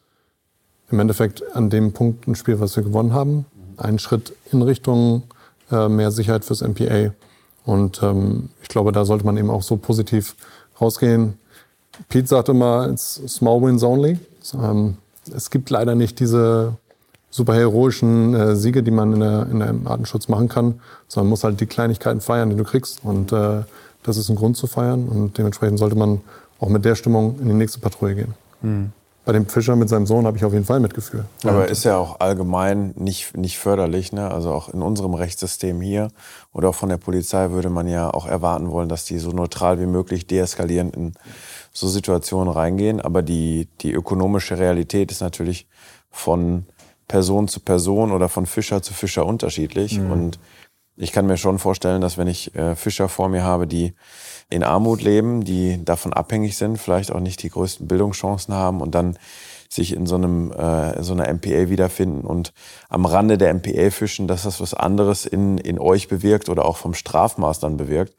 im Endeffekt an dem Punkt ein Spiel, was wir gewonnen haben. Ein Schritt in Richtung äh, mehr Sicherheit fürs M P A. Und ähm, ich glaube, da sollte man eben auch so positiv rausgehen. Pete sagt immer, it's small wins only. Ähm, es gibt leider nicht diese super heroischen äh, Siege, die man in der, in der Artenschutz machen kann, sondern man muss halt die Kleinigkeiten feiern, die du kriegst. Und äh, das ist ein Grund zu feiern. Und dementsprechend sollte man auch mit der Stimmung in die nächste Patrouille gehen. Mhm. Bei dem Fischer mit seinem Sohn habe ich auf jeden Fall Mitgefühl. Aber ist ja auch allgemein nicht, nicht förderlich, ne? Also auch in unserem Rechtssystem hier oder auch von der Polizei würde man ja auch erwarten wollen, dass die so neutral wie möglich deeskalierend in so Situationen reingehen. Aber die, die ökonomische Realität ist natürlich von Person zu Person oder von Fischer zu Fischer unterschiedlich. Mhm. Und ich kann mir schon vorstellen, dass wenn ich äh, Fischer vor mir habe, die in Armut leben, die davon abhängig sind, vielleicht auch nicht die größten Bildungschancen haben und dann sich in so einem äh, so einer M P A wiederfinden und am Rande der M P A fischen, dass das was anderes in in euch bewirkt oder auch vom Strafmaß dann bewirkt,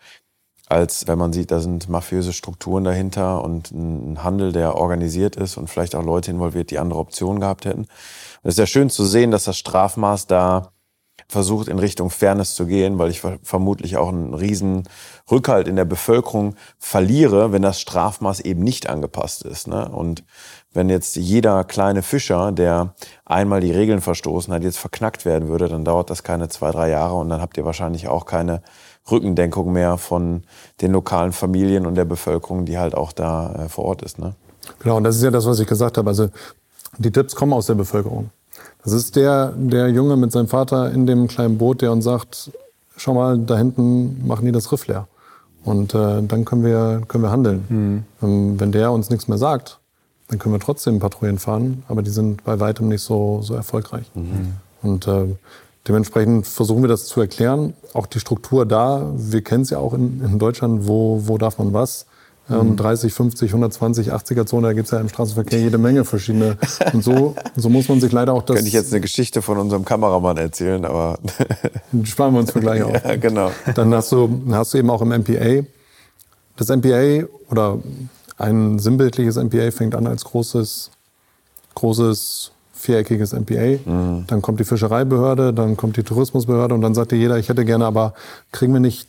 als wenn man sieht, da sind mafiöse Strukturen dahinter und ein Handel, der organisiert ist und vielleicht auch Leute involviert, die andere Optionen gehabt hätten. Und es ist ja schön zu sehen, dass das Strafmaß da versucht, in Richtung Fairness zu gehen, weil ich vermutlich auch einen riesen Rückhalt in der Bevölkerung verliere, wenn das Strafmaß eben nicht angepasst ist, ne? Und wenn jetzt jeder kleine Fischer, der einmal die Regeln verstoßen hat, jetzt verknackt werden würde, dann dauert das keine zwei, drei Jahre und dann habt ihr wahrscheinlich auch keine Rückendeckung mehr von den lokalen Familien und der Bevölkerung, die halt auch da äh, vor Ort ist, ne? Genau, und das ist ja das, was ich gesagt habe. Also die Tipps kommen aus der Bevölkerung. Das ist der, der Junge mit seinem Vater in dem kleinen Boot, der uns sagt, schau mal, da hinten machen die das Riff leer. Und äh, dann können wir, können wir handeln. Mhm. Ähm, wenn der uns nichts mehr sagt, dann können wir trotzdem Patrouillen fahren, aber die sind bei weitem nicht so, so erfolgreich. Mhm. Und äh, dementsprechend versuchen wir das zu erklären. Auch die Struktur da, wir kennen es ja auch in, in Deutschland, wo, wo darf man was. Ähm, dreißig, fünfzig, hundertzwanzig, achtziger Zone, da gibt's ja im Straßenverkehr jede Menge verschiedene. Und so, so muss man sich leider auch das... Könnte ich jetzt eine Geschichte von unserem Kameramann erzählen, aber... sparen wir uns für gleich auf. Ja, genau. Dann hast du, hast du eben auch im M P A, das M P A oder ein sinnbildliches M P A fängt an als großes, großes viereckiges M P A. Mhm. Dann kommt die Fischereibehörde, dann kommt die Tourismusbehörde und dann sagt dir jeder, ich hätte gerne, aber kriegen wir nicht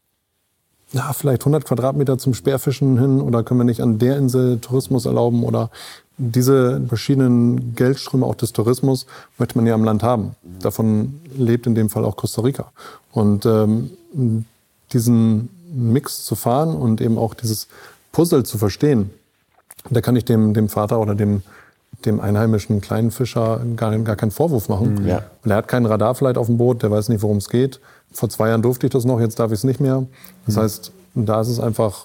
ja, vielleicht hundert Quadratmeter zum Speerfischen hin oder können wir nicht an der Insel Tourismus erlauben oder diese verschiedenen Geldströme auch des Tourismus möchte man ja am Land haben. Davon lebt in dem Fall auch Costa Rica. Und ähm, diesen Mix zu fahren und eben auch dieses Puzzle zu verstehen, da kann ich dem, dem Vater oder dem, dem einheimischen kleinen Fischer gar, gar keinen Vorwurf machen. Ja. Und er hat kein Radar vielleicht auf dem Boot, der weiß nicht, worum es geht. Vor zwei Jahren durfte ich das noch, jetzt darf ich es nicht mehr. Das mhm. heißt, da ist es einfach,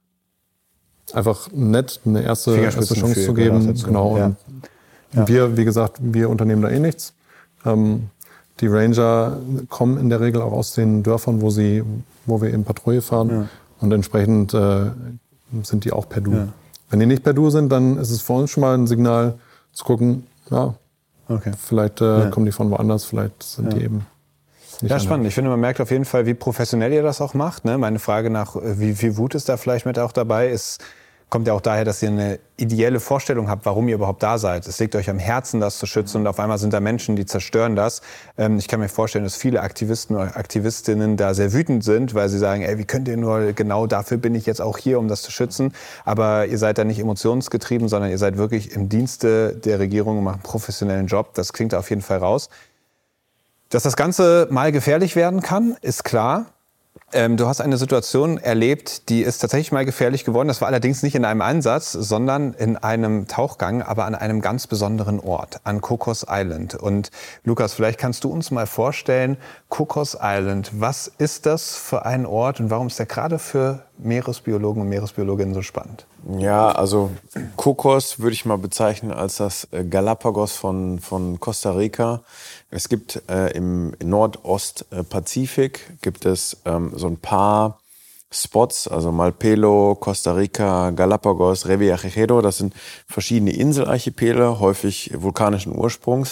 einfach nett, eine erste, erste Chance zu geben. Genau. Ja. Ja. Wir, wie gesagt, wir unternehmen da eh nichts. Ähm, die Ranger kommen in der Regel auch aus den Dörfern, wo sie, wo wir eben Patrouille fahren. Ja. Und entsprechend äh, sind die auch per Du. Ja. Wenn die nicht per Du sind, dann ist es für uns schon mal ein Signal zu gucken, ja, okay. vielleicht äh, ja. kommen die von woanders, vielleicht sind ja. die eben nicht. Ja, spannend. Ich finde, man merkt auf jeden Fall, wie professionell ihr das auch macht. Ne? Meine Frage nach, wie viel Wut ist da vielleicht mit auch dabei, ist, kommt ja auch daher, dass ihr eine ideelle Vorstellung habt, warum ihr überhaupt da seid. Es liegt euch am Herzen, das zu schützen und auf einmal sind da Menschen, die zerstören das. Ähm, ich kann mir vorstellen, dass viele Aktivisten oder Aktivistinnen da sehr wütend sind, weil sie sagen, ey, wie könnt ihr nur, genau dafür bin ich jetzt auch hier, um das zu schützen. Aber ihr seid da nicht emotionsgetrieben, sondern ihr seid wirklich im Dienste der Regierung und macht einen professionellen Job. Das klingt auf jeden Fall raus. Dass das Ganze mal gefährlich werden kann, ist klar. Ähm, du hast eine Situation erlebt, die ist tatsächlich mal gefährlich geworden. Das war allerdings nicht in einem Einsatz, sondern in einem Tauchgang, aber an einem ganz besonderen Ort, an Cocos Island. Und Lukas, vielleicht kannst du uns mal vorstellen, Cocos Island, was ist das für ein Ort und warum ist der gerade für Meeresbiologen und Meeresbiologinnen so spannend? Ja, also Cocos würde ich mal bezeichnen als das Galapagos von, von Costa Rica. Es gibt äh, im Nordostpazifik gibt es ähm, so ein paar Spots, also Malpelo, Costa Rica, Galapagos, Revillagigedo. Das sind verschiedene Inselarchipele, häufig vulkanischen Ursprungs,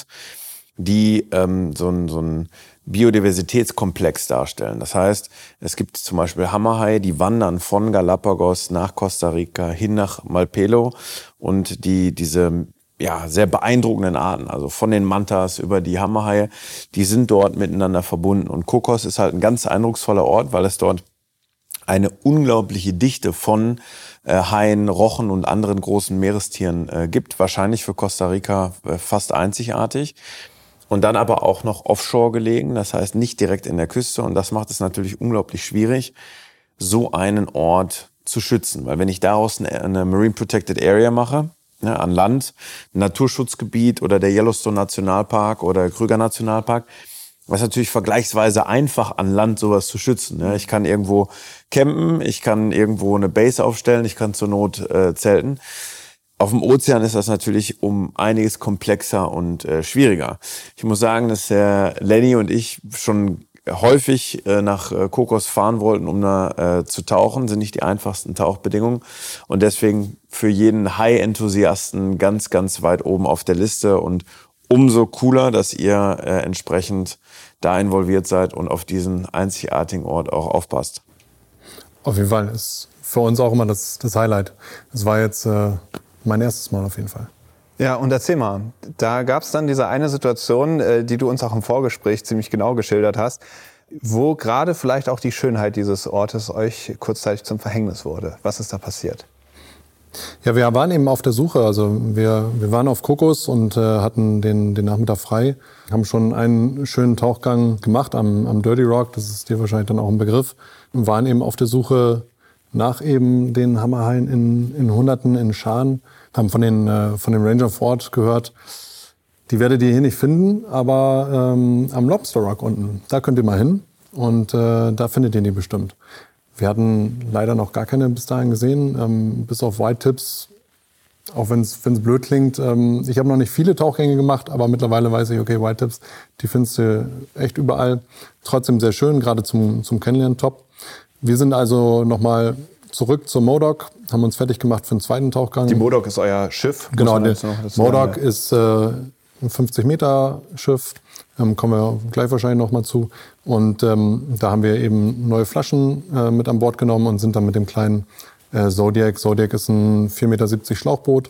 die ähm, so ein, so ein Biodiversitätskomplex darstellen. Das heißt, es gibt zum Beispiel Hammerhaie, die wandern von Galapagos nach Costa Rica hin nach Malpelo und die diese ja, sehr beeindruckenden Arten, also von den Mantas über die Hammerhaie, die sind dort miteinander verbunden. Und Cocos ist halt ein ganz eindrucksvoller Ort, weil es dort eine unglaubliche Dichte von äh, Haien, Rochen und anderen großen Meerestieren äh, gibt. Wahrscheinlich für Costa Rica äh, fast einzigartig. Und dann aber auch noch offshore gelegen, das heißt nicht direkt in der Küste. Und das macht es natürlich unglaublich schwierig, so einen Ort zu schützen. Weil wenn ich daraus eine, eine Marine Protected Area mache, ja, an Land, ein Naturschutzgebiet oder der Yellowstone Nationalpark oder Krüger Nationalpark, was natürlich vergleichsweise einfach an Land sowas zu schützen. Ja, ich kann irgendwo campen, ich kann irgendwo eine Base aufstellen, ich kann zur Not äh, zelten. Auf dem Ozean ist das natürlich um einiges komplexer und äh, schwieriger. Ich muss sagen, dass Herr Lenny und ich schon häufig äh, nach äh, Cocos fahren wollten, um da äh, zu tauchen, sind nicht die einfachsten Tauchbedingungen und deswegen für jeden Hai-Enthusiasten ganz, ganz weit oben auf der Liste und umso cooler, dass ihr äh, entsprechend da involviert seid und auf diesen einzigartigen Ort auch aufpasst. Auf jeden Fall ist für uns auch immer das, das Highlight. Das war jetzt äh, mein erstes Mal auf jeden Fall. Ja, und erzähl mal, da gab es dann diese eine Situation, äh, die du uns auch im Vorgespräch ziemlich genau geschildert hast, wo gerade vielleicht auch die Schönheit dieses Ortes euch kurzzeitig zum Verhängnis wurde. Was ist da passiert? Ja, wir waren eben auf der Suche. Also wir, wir waren auf Cocos und äh, hatten den, den Nachmittag frei, haben schon einen schönen Tauchgang gemacht am, am Dirty Rock, das ist dir wahrscheinlich dann auch ein Begriff, und waren eben auf der Suche nach eben den Hammerhaien in, in Hunderten, in Scharen. haben von den, äh, von den Ranger vor Ort gehört, die werdet ihr hier nicht finden, aber ähm, am Lobster Rock unten, da könnt ihr mal hin und äh, da findet ihr die bestimmt. Wir hatten leider noch gar keine bis dahin gesehen, ähm, bis auf White Tips, auch wenn es blöd klingt. Ähm, ich habe noch nicht viele Tauchgänge gemacht, aber mittlerweile weiß ich, okay, White Tips, die findest du echt überall. Trotzdem sehr schön, gerade zum, zum Kennenlernen top. Wir sind also nochmal zurück zur Modoc, haben uns fertig gemacht für den zweiten Tauchgang. Die Modoc ist euer Schiff? Genau, der Modoc ist äh, ein fünfzig Meter Schiff, ähm, kommen wir gleich wahrscheinlich noch mal zu. Und ähm, da haben wir eben neue Flaschen äh, mit an Bord genommen und sind dann mit dem kleinen äh, Zodiac, Zodiac ist ein vier Meter siebzig Schlauchboot,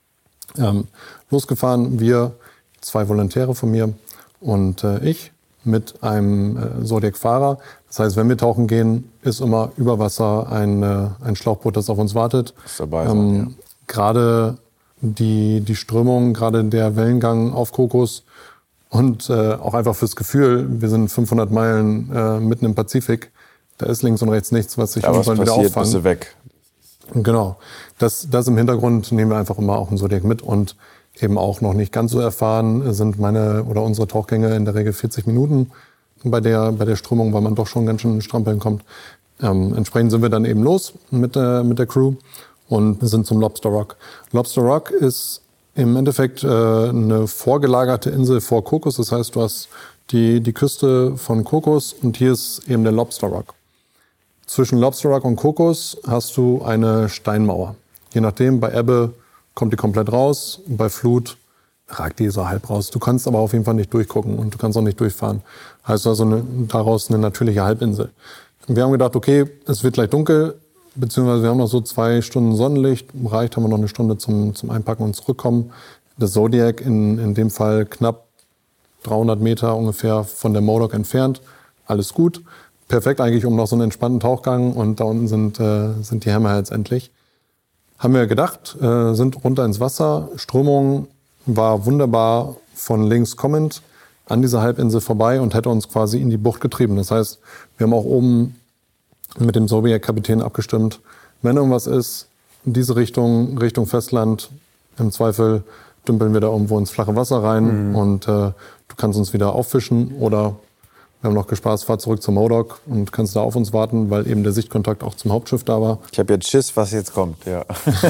ähm, losgefahren. Wir, zwei Volontäre von mir und äh, ich mit einem äh, Zodiac-Fahrer. Das heißt, wenn wir tauchen gehen, ist immer über Wasser ein, äh, ein Schlauchboot, das auf uns wartet. Ist dabei sein, ähm, ja. Gerade die, die Strömung, gerade der Wellengang auf Kokos und äh, auch einfach fürs Gefühl, wir sind fünfhundert Meilen äh, mitten im Pazifik, da ist links und rechts nichts, was sich Ja, was irgendwann wieder passiert, bist auffangen. du weg. Genau, das, das im Hintergrund nehmen wir einfach immer auch einen Zodiac mit und eben auch noch nicht ganz so erfahren sind meine oder unsere Tauchgänge in der Regel vierzig Minuten bei der, bei der Strömung, weil man doch schon ganz schön in Strampeln kommt. Ähm, entsprechend sind wir dann eben los mit, äh, mit der Crew und sind zum Lobster Rock. Lobster Rock ist im Endeffekt äh, eine vorgelagerte Insel vor Kokos. Das heißt, du hast die, die Küste von Kokos und hier ist eben der Lobster Rock. Zwischen Lobster Rock und Kokos hast du eine Steinmauer. Je nachdem, bei Ebbe kommt die komplett raus, bei Flut ragt die so halb raus. Du kannst aber auf jeden Fall nicht durchgucken und du kannst auch nicht durchfahren. Heißt also eine, daraus eine natürliche Halbinsel. Wir haben gedacht, okay, es wird gleich dunkel, beziehungsweise wir haben noch so zwei Stunden Sonnenlicht. Reicht, haben wir noch eine Stunde zum, zum Einpacken und Zurückkommen. Das Zodiac in, in dem Fall knapp dreihundert Meter ungefähr von der Modoc entfernt. Alles gut. Perfekt eigentlich, um noch so einen entspannten Tauchgang. Und da unten sind, äh, sind die Hammerheads endlich. Haben wir gedacht, äh, sind runter ins Wasser. Strömung war wunderbar von links kommend an dieser Halbinsel vorbei und hätte uns quasi in die Bucht getrieben. Das heißt, wir haben auch oben mit dem Zodiac-Kapitän abgestimmt, wenn irgendwas ist, in diese Richtung, Richtung Festland, im Zweifel dümpeln wir da irgendwo ins flache Wasser rein mhm. und äh, du kannst uns wieder auffischen oder wir haben noch gespaßt, fahr zurück zur Modoc und kannst da auf uns warten, weil eben der Sichtkontakt auch zum Hauptschiff da war. Ich habe jetzt Schiss, was jetzt kommt, ja.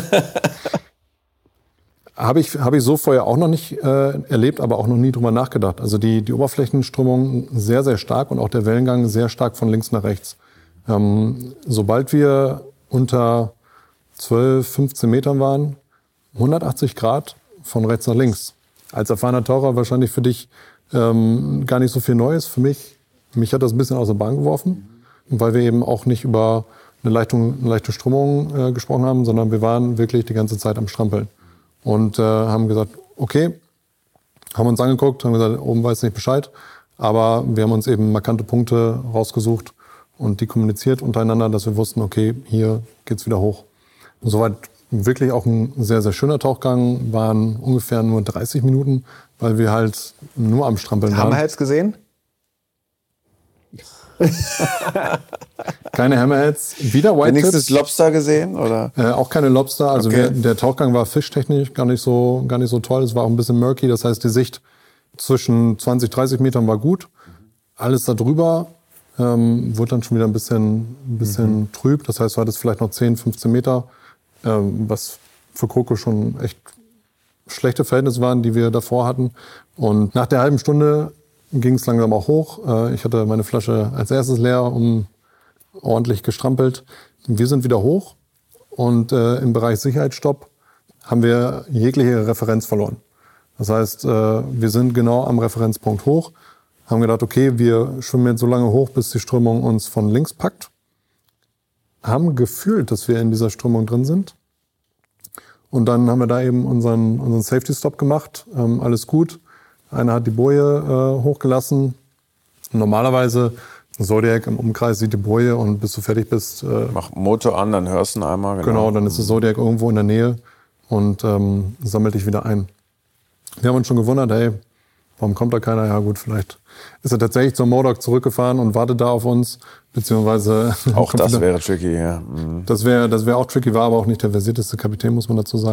Habe ich, hab ich so vorher auch noch nicht äh, erlebt, aber auch noch nie drüber nachgedacht. Also die, die Oberflächenströmung sehr, sehr stark und auch der Wellengang sehr stark von links nach rechts. Ähm, sobald wir unter zwölf, fünfzehn Metern waren, hundertachtzig Grad von rechts nach links. Als erfahrener Taucher wahrscheinlich für dich ähm, gar nicht so viel Neues. Für mich, mich hat das ein bisschen aus der Bahn geworfen, weil wir eben auch nicht über eine, Leichtung, eine leichte Strömung äh, gesprochen haben, sondern wir waren wirklich die ganze Zeit am Strampeln. Und äh, haben gesagt, okay, haben uns angeguckt, haben gesagt, oben weiß nicht Bescheid. Aber wir haben uns eben markante Punkte rausgesucht und die kommuniziert untereinander, dass wir wussten, okay, hier geht's wieder hoch. Und soweit wirklich auch ein sehr, sehr schöner Tauchgang, waren ungefähr nur dreißig Minuten, weil wir halt nur am Strampeln waren. Hammerheads gesehen? Keine Hammerheads, wieder White Tips. Wenigstens Lobster gesehen, oder? Äh, auch keine Lobster. Also Okay. wir, der Tauchgang war fischtechnisch gar nicht so, gar nicht so toll. Es war auch ein bisschen murky. Das heißt, die Sicht zwischen zwanzig, dreißig Metern war gut. Alles da drüber ähm, wurde dann schon wieder ein bisschen, ein bisschen mhm. trüb. Das heißt, du hattest vielleicht noch zehn, fünfzehn Meter, ähm, was für Koko schon echt schlechte Verhältnisse waren, die wir davor hatten. Und nach der halben Stunde ging es langsam auch hoch. Äh, ich hatte meine Flasche als erstes leer, um ordentlich gestrampelt. Wir sind wieder hoch und äh, im Bereich Sicherheitsstopp haben wir jegliche Referenz verloren. Das heißt, äh, wir sind genau am Referenzpunkt hoch, haben gedacht, okay, wir schwimmen jetzt so lange hoch, bis die Strömung uns von links packt. Haben gefühlt, dass wir in dieser Strömung drin sind. Und dann haben wir da eben unseren, unseren Safety-Stop gemacht. Ähm, alles gut. Einer hat die Boje äh, hochgelassen. Normalerweise Zodiac im Umkreis sieht die Boje und bis du fertig bist. Äh, Mach Motor an, dann hörst du ihn einmal. Genau, genau, dann ist das Zodiac irgendwo in der Nähe und ähm, sammelt dich wieder ein. Wir haben uns schon gewundert, hey, warum kommt da keiner? Ja gut, vielleicht ist er tatsächlich zur Modoc zurückgefahren und wartet da auf uns, beziehungsweise... Auch das wäre tricky, ja. Mhm. Das wäre das wäre auch tricky, war aber auch nicht der versierteste Kapitän, muss man dazu sagen.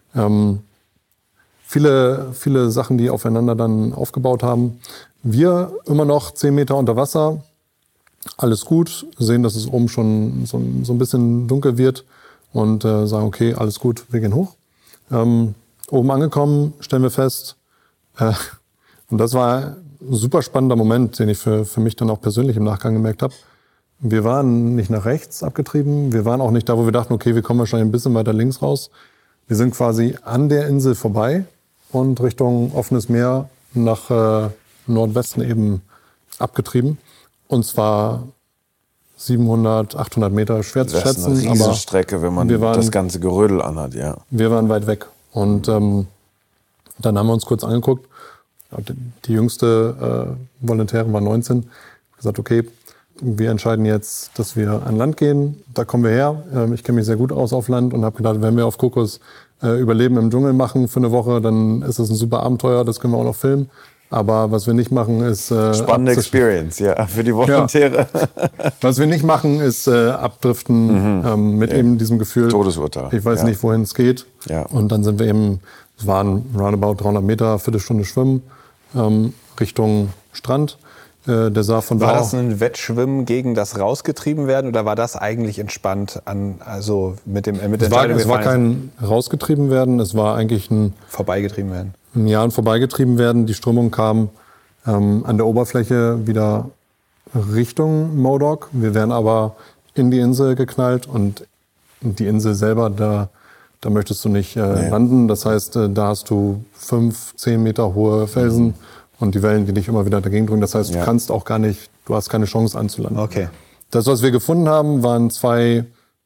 Ähm, viele, viele Sachen, die aufeinander dann aufgebaut haben. Wir immer noch zehn Meter unter Wasser. Alles gut, sehen, dass es oben schon so, so ein bisschen dunkel wird und äh, sagen, okay, alles gut, wir gehen hoch. Ähm, oben angekommen, stellen wir fest, äh, und das war ein super spannender Moment, den ich für, für mich dann auch persönlich im Nachgang gemerkt habe. Wir waren nicht nach rechts abgetrieben, wir waren auch nicht da, wo wir dachten, okay, wir kommen wahrscheinlich ein bisschen weiter links raus. Wir sind quasi an der Insel vorbei und Richtung offenes Meer nach äh, Nordwesten eben abgetrieben. Und zwar siebenhundert, achthundert Meter, schwer zu schätzen. Das ist eine Riesenstrecke, wenn man waren, das ganze Gerödel anhat, ja. Wir waren weit weg. Und ähm, dann haben wir uns kurz angeguckt. Die jüngste äh, Volontärin war neunzehn. Gesagt, okay, wir entscheiden jetzt, dass wir an Land gehen. Da kommen wir her. Ähm, ich kenne mich sehr gut aus auf Land und habe gedacht, wenn wir auf Kokos äh, Überleben im Dschungel machen für eine Woche, dann ist das ein super Abenteuer. Das können wir auch noch filmen. Aber was wir nicht machen, ist... Äh, Spannende Experience, ja, für die Volontäre. Ja. Was wir nicht machen, ist äh, abdriften mhm. ähm, mit ja. eben diesem Gefühl. Todesurteil. Ich weiß ja. nicht, wohin es geht. Ja. Und dann sind wir eben, es waren roundabout dreihundert Meter, Viertelstunde schwimmen, ähm, Richtung Strand. Äh, der sah von war da das ein Wettschwimmen gegen das rausgetrieben werden oder war das eigentlich entspannt an, also mit dem äh, mit der Es war, es war kein rausgetrieben werden, es war eigentlich ein vorbeigetrieben werden. Ein Jahr und vorbeigetrieben werden. Die Strömung kam ähm, an der Oberfläche wieder Richtung Modoc. Wir wären aber in die Insel geknallt und die Insel selber, da, da möchtest du nicht äh, nee. landen. Das heißt, äh, da hast du fünf, zehn Meter hohe Felsen mhm. und die Wellen, die dich immer wieder dagegen drücken. Das heißt, du ja. kannst auch gar nicht, du hast keine Chance anzulanden. Okay. Das, was wir gefunden haben, waren zwei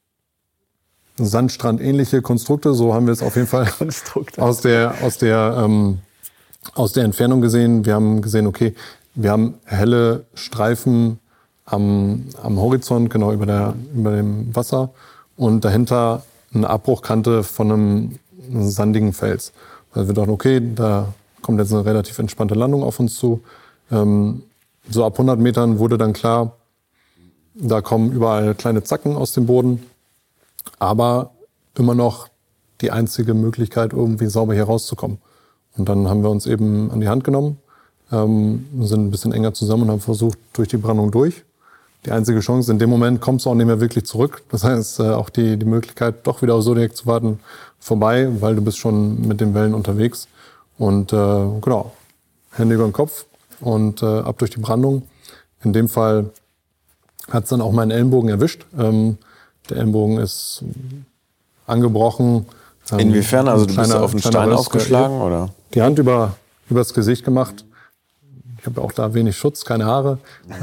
Sandstrand-ähnliche Konstrukte, so haben wir es auf jeden Fall aus der, aus, der, ähm, aus der Entfernung gesehen. Wir haben gesehen, okay, wir haben helle Streifen am, am Horizont, genau über, der, über dem Wasser und dahinter eine Abbruchkante von einem sandigen Fels. Also wir dachten, okay, da kommt jetzt eine relativ entspannte Landung auf uns zu. Ähm, so ab hundert Metern wurde dann klar, da kommen überall kleine Zacken aus dem Boden. Aber immer noch die einzige Möglichkeit, irgendwie sauber hier rauszukommen. Und dann haben wir uns eben an die Hand genommen, ähm, sind ein bisschen enger zusammen und haben versucht, durch die Brandung durch. Die einzige Chance, in dem Moment kommst du auch nicht mehr wirklich zurück. Das heißt, äh, auch die, die Möglichkeit, doch wieder auf Zodiac zu warten, vorbei, weil du bist schon mit den Wellen unterwegs. Und äh, genau, Hände über den Kopf und äh, ab durch die Brandung. In dem Fall hat es dann auch meinen Ellenbogen erwischt. Ähm, Der Ellenbogen ist angebrochen. Inwiefern? Also du bist auf den Stein Riss, aufgeschlagen, ja, oder? Die Hand über übers Gesicht gemacht. Ich habe auch da wenig Schutz, keine Haare.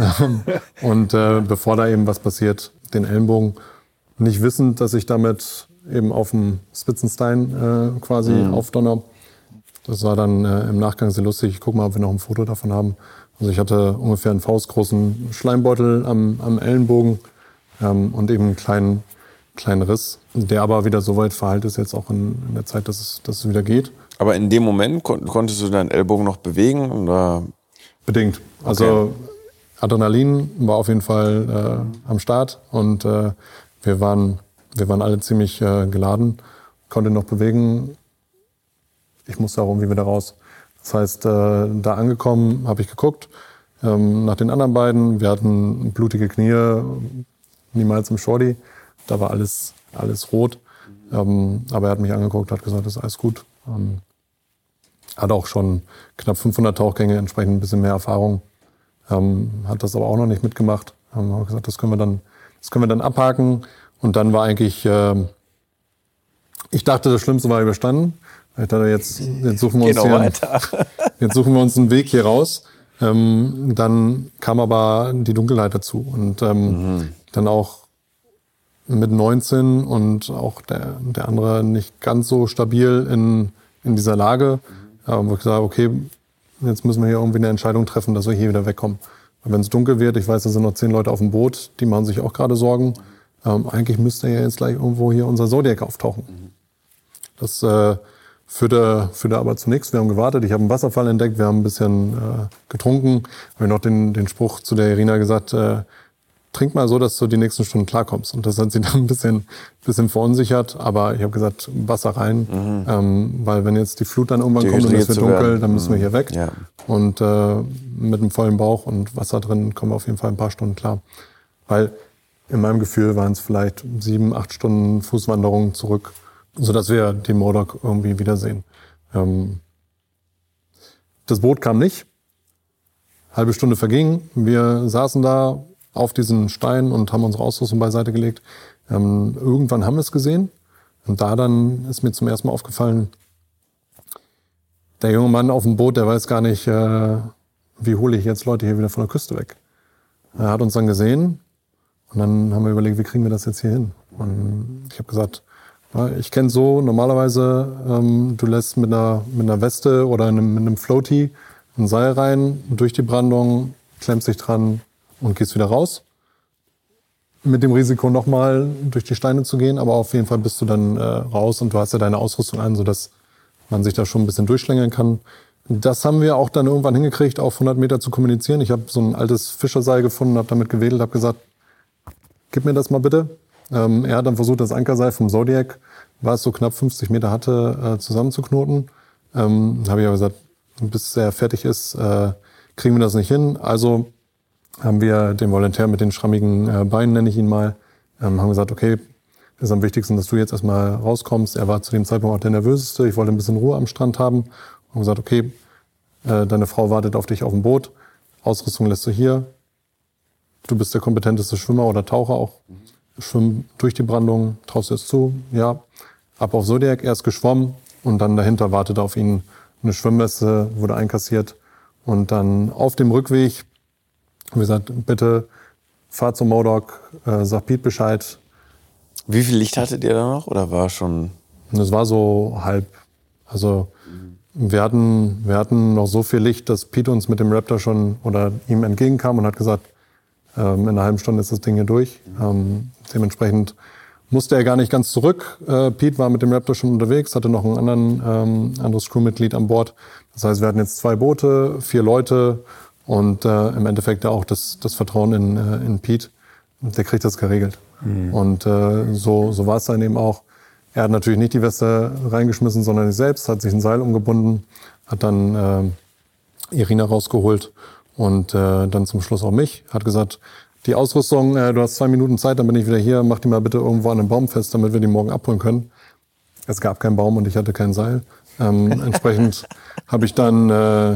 Und äh, bevor da eben was passiert, den Ellenbogen, nicht wissend, dass ich damit eben auf dem Spitzenstein äh, quasi mhm. aufdonner. Das war dann äh, im Nachgang sehr lustig. Ich guck mal, ob wir noch ein Foto davon haben. Also ich hatte ungefähr einen faustgroßen Schleimbeutel am, am Ellenbogen. Ähm, und eben einen kleinen, kleinen Riss, der aber wieder so weit verheilt ist jetzt auch in, in der Zeit, dass es, dass es wieder geht. Aber in dem Moment kon- konntest du deinen Ellbogen noch bewegen? Oder? Bedingt. Also okay. Adrenalin war auf jeden Fall äh, am Start und äh, wir, waren, wir waren alle ziemlich äh, geladen, konnte noch bewegen. Ich musste auch irgendwie wieder raus. Das heißt, äh, da angekommen habe ich geguckt ähm, nach den anderen beiden. Wir hatten blutige Knie, niemals im Shorty. Da war alles, alles rot. Ähm, aber er hat mich angeguckt, hat gesagt, das ist alles gut. Ähm, hat auch schon knapp fünfhundert Tauchgänge, entsprechend ein bisschen mehr Erfahrung. Ähm, hat das aber auch noch nicht mitgemacht. Haben wir gesagt, das können wir dann, das können wir dann abhaken. Und dann war eigentlich, äh, ich dachte, das Schlimmste war überstanden. Ich dachte, jetzt, jetzt suchen wir uns hier, weiter. Jetzt suchen wir uns einen Weg hier raus. Ähm, dann kam aber die Dunkelheit dazu und ähm, mhm. dann auch mit neunzehn und auch der, der andere nicht ganz so stabil in, in dieser Lage, mhm. äh, wo ich gesagt okay, jetzt müssen wir hier irgendwie eine Entscheidung treffen, dass wir hier wieder wegkommen. Weil wenn es dunkel wird, ich weiß, da sind noch zehn Leute auf dem Boot, die machen sich auch gerade Sorgen. Ähm, eigentlich müsste ja jetzt gleich irgendwo hier unser Zodiac auftauchen. Mhm. Das äh, Führte, führte aber zu nichts. Wir haben gewartet. Ich habe einen Wasserfall entdeckt. Wir haben ein bisschen äh, getrunken. Habe ich noch den, den Spruch zu der Irina gesagt, äh, trink mal so, dass du die nächsten Stunden klarkommst. Und das hat sie dann ein bisschen, bisschen verunsichert. Aber ich habe gesagt, Wasser rein. Mhm. Ähm, weil wenn jetzt die Flut dann irgendwann kommt und es wird dunkel, werden. dann müssen mhm. wir hier weg. Ja. Und äh, mit einem vollen Bauch und Wasser drin kommen wir auf jeden Fall ein paar Stunden klar. Weil in meinem Gefühl waren es vielleicht sieben, acht Stunden Fußwanderung zurück, sodass wir den Modoc irgendwie wiedersehen. Ähm, das Boot kam nicht. Halbe Stunde verging. Wir saßen da auf diesen Stein und haben unsere Ausrüstung beiseite gelegt. Ähm, irgendwann haben wir es gesehen. Und da dann ist mir zum ersten Mal aufgefallen, der junge Mann auf dem Boot, der weiß gar nicht, äh, wie hole ich jetzt Leute hier wieder von der Küste weg. Er hat uns dann gesehen und dann haben wir überlegt, wie kriegen wir das jetzt hier hin? Und ich habe gesagt, ja, ich kenne so normalerweise, ähm, du lässt mit einer, mit einer Weste oder einem, mit einem Floaty ein Seil rein, durch die Brandung, klemmst dich dran und gehst wieder raus. Mit dem Risiko nochmal durch die Steine zu gehen, aber auf jeden Fall bist du dann äh, raus und du hast ja deine Ausrüstung an, sodass man sich da schon ein bisschen durchschlängeln kann. Das haben wir auch dann irgendwann hingekriegt, auf hundert Meter zu kommunizieren. Ich habe so ein altes Fischerseil gefunden, habe damit gewedelt, habe gesagt, gib mir das mal bitte. Ähm, er hat dann versucht, das Ankerseil vom Zodiac, was so knapp fünfzig Meter hatte, äh, zusammenzuknoten. Ähm, habe ich aber gesagt, bis er fertig ist, äh, kriegen wir das nicht hin. Also haben wir den Volontär mit den schrammigen äh, Beinen, nenne ich ihn mal, ähm, haben gesagt, okay, ist am wichtigsten, dass du jetzt erstmal rauskommst. Er war zu dem Zeitpunkt auch der Nervöseste. Ich wollte ein bisschen Ruhe am Strand haben. Und gesagt, okay, äh, deine Frau wartet auf dich auf dem Boot. Ausrüstung lässt du hier. Du bist der kompetenteste Schwimmer oder Taucher auch. Schwimmen durch die Brandung, traust du es zu? Ja. Ab auf Zodiac, erst geschwommen und dann dahinter wartete auf ihn eine Schwimmweste, wurde einkassiert. Und dann auf dem Rückweg, wie gesagt, bitte fahr zum Modoc, äh, sag Pete Bescheid. Wie viel Licht hattet ihr da noch oder war schon? Das war so halb. Also wir hatten, wir hatten noch so viel Licht, dass Pete uns mit dem Raptor schon oder ihm entgegenkam und hat gesagt, ähm, in einer halben Stunde ist das Ding hier durch. Ähm, dementsprechend musste er gar nicht ganz zurück. Äh, Pete war mit dem Raptor schon unterwegs, hatte noch ein anderen, ähm, anderes Crewmitglied an Bord. Das heißt, wir hatten jetzt zwei Boote, vier Leute und äh, im Endeffekt auch das, das Vertrauen in, äh, in Pete. Der kriegt das geregelt. Mhm. Und äh, so, so war es dann eben auch. Er hat natürlich nicht die Weste reingeschmissen, sondern sich selbst, hat sich ein Seil umgebunden, hat dann äh, Irina rausgeholt und äh, dann zum Schluss auch mich. Hat gesagt, die Ausrüstung, äh, du hast zwei Minuten Zeit, dann bin ich wieder hier, mach die mal bitte irgendwo an einem Baum fest, damit wir die morgen abholen können. Es gab keinen Baum und ich hatte kein Seil. Ähm, entsprechend habe ich dann äh,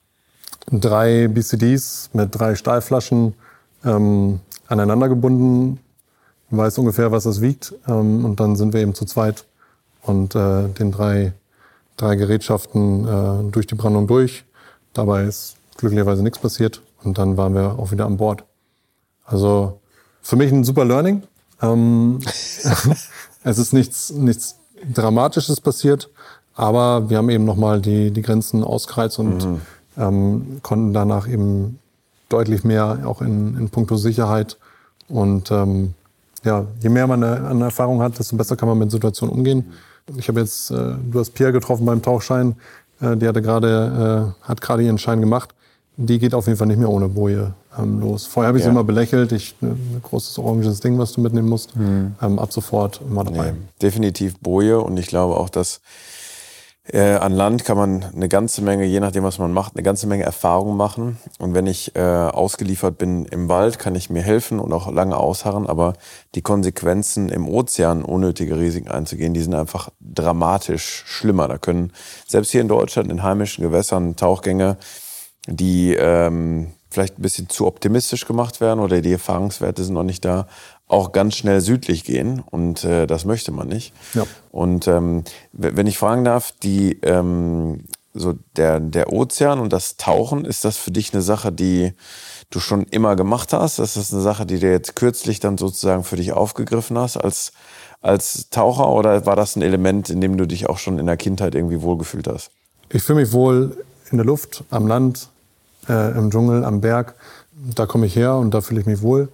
drei B C Ds mit drei Stahlflaschen ähm, aneinander gebunden, weiß ungefähr, was das wiegt. Ähm, und dann sind wir eben zu zweit und äh, den drei, drei Gerätschaften äh, durch die Brandung durch. Dabei ist glücklicherweise nichts passiert und dann waren wir auch wieder an Bord. Also für mich ein super Learning. Ähm, es ist nichts, nichts Dramatisches passiert, aber wir haben eben nochmal die, die Grenzen ausgereizt und mhm. ähm, konnten danach eben deutlich mehr auch in, in puncto Sicherheit. Und ähm, ja, je mehr man an Erfahrung hat, desto besser kann man mit Situationen umgehen. Ich habe jetzt, äh, du hast Pierre getroffen beim Tauchschein, äh, die hatte gerade, äh, hat gerade ihren Schein gemacht. Die geht auf jeden Fall nicht mehr ohne Boje ähm, los. Vorher habe ich ja. sie immer belächelt, ich, ne, ein großes oranges Ding, was du mitnehmen musst. Mhm. Ähm, ab sofort immer dabei. Nee, definitiv Boje und ich glaube auch, dass Äh, an Land kann man eine ganze Menge, je nachdem was man macht, eine ganze Menge Erfahrung machen. Und wenn ich äh, ausgeliefert bin im Wald, kann ich mir helfen und auch lange ausharren. Aber die Konsequenzen im Ozean, unnötige Risiken einzugehen, die sind einfach dramatisch schlimmer. Da können selbst hier in Deutschland in heimischen Gewässern Tauchgänge, die ähm, vielleicht ein bisschen zu optimistisch gemacht werden oder die Erfahrungswerte sind noch nicht da, auch ganz schnell südlich gehen und äh, das möchte man nicht. Ja. Und ähm, wenn ich fragen darf, die ähm, so der der Ozean und das Tauchen, ist das für dich eine Sache, die du schon immer gemacht hast? Ist das eine Sache, die du jetzt kürzlich dann sozusagen für dich aufgegriffen hast als als Taucher oder war das ein Element, in dem du dich auch schon in der Kindheit irgendwie wohlgefühlt hast? Ich fühle mich wohl in der Luft, am Land, äh, im Dschungel, am Berg. Da komme ich her und da fühle ich mich wohl.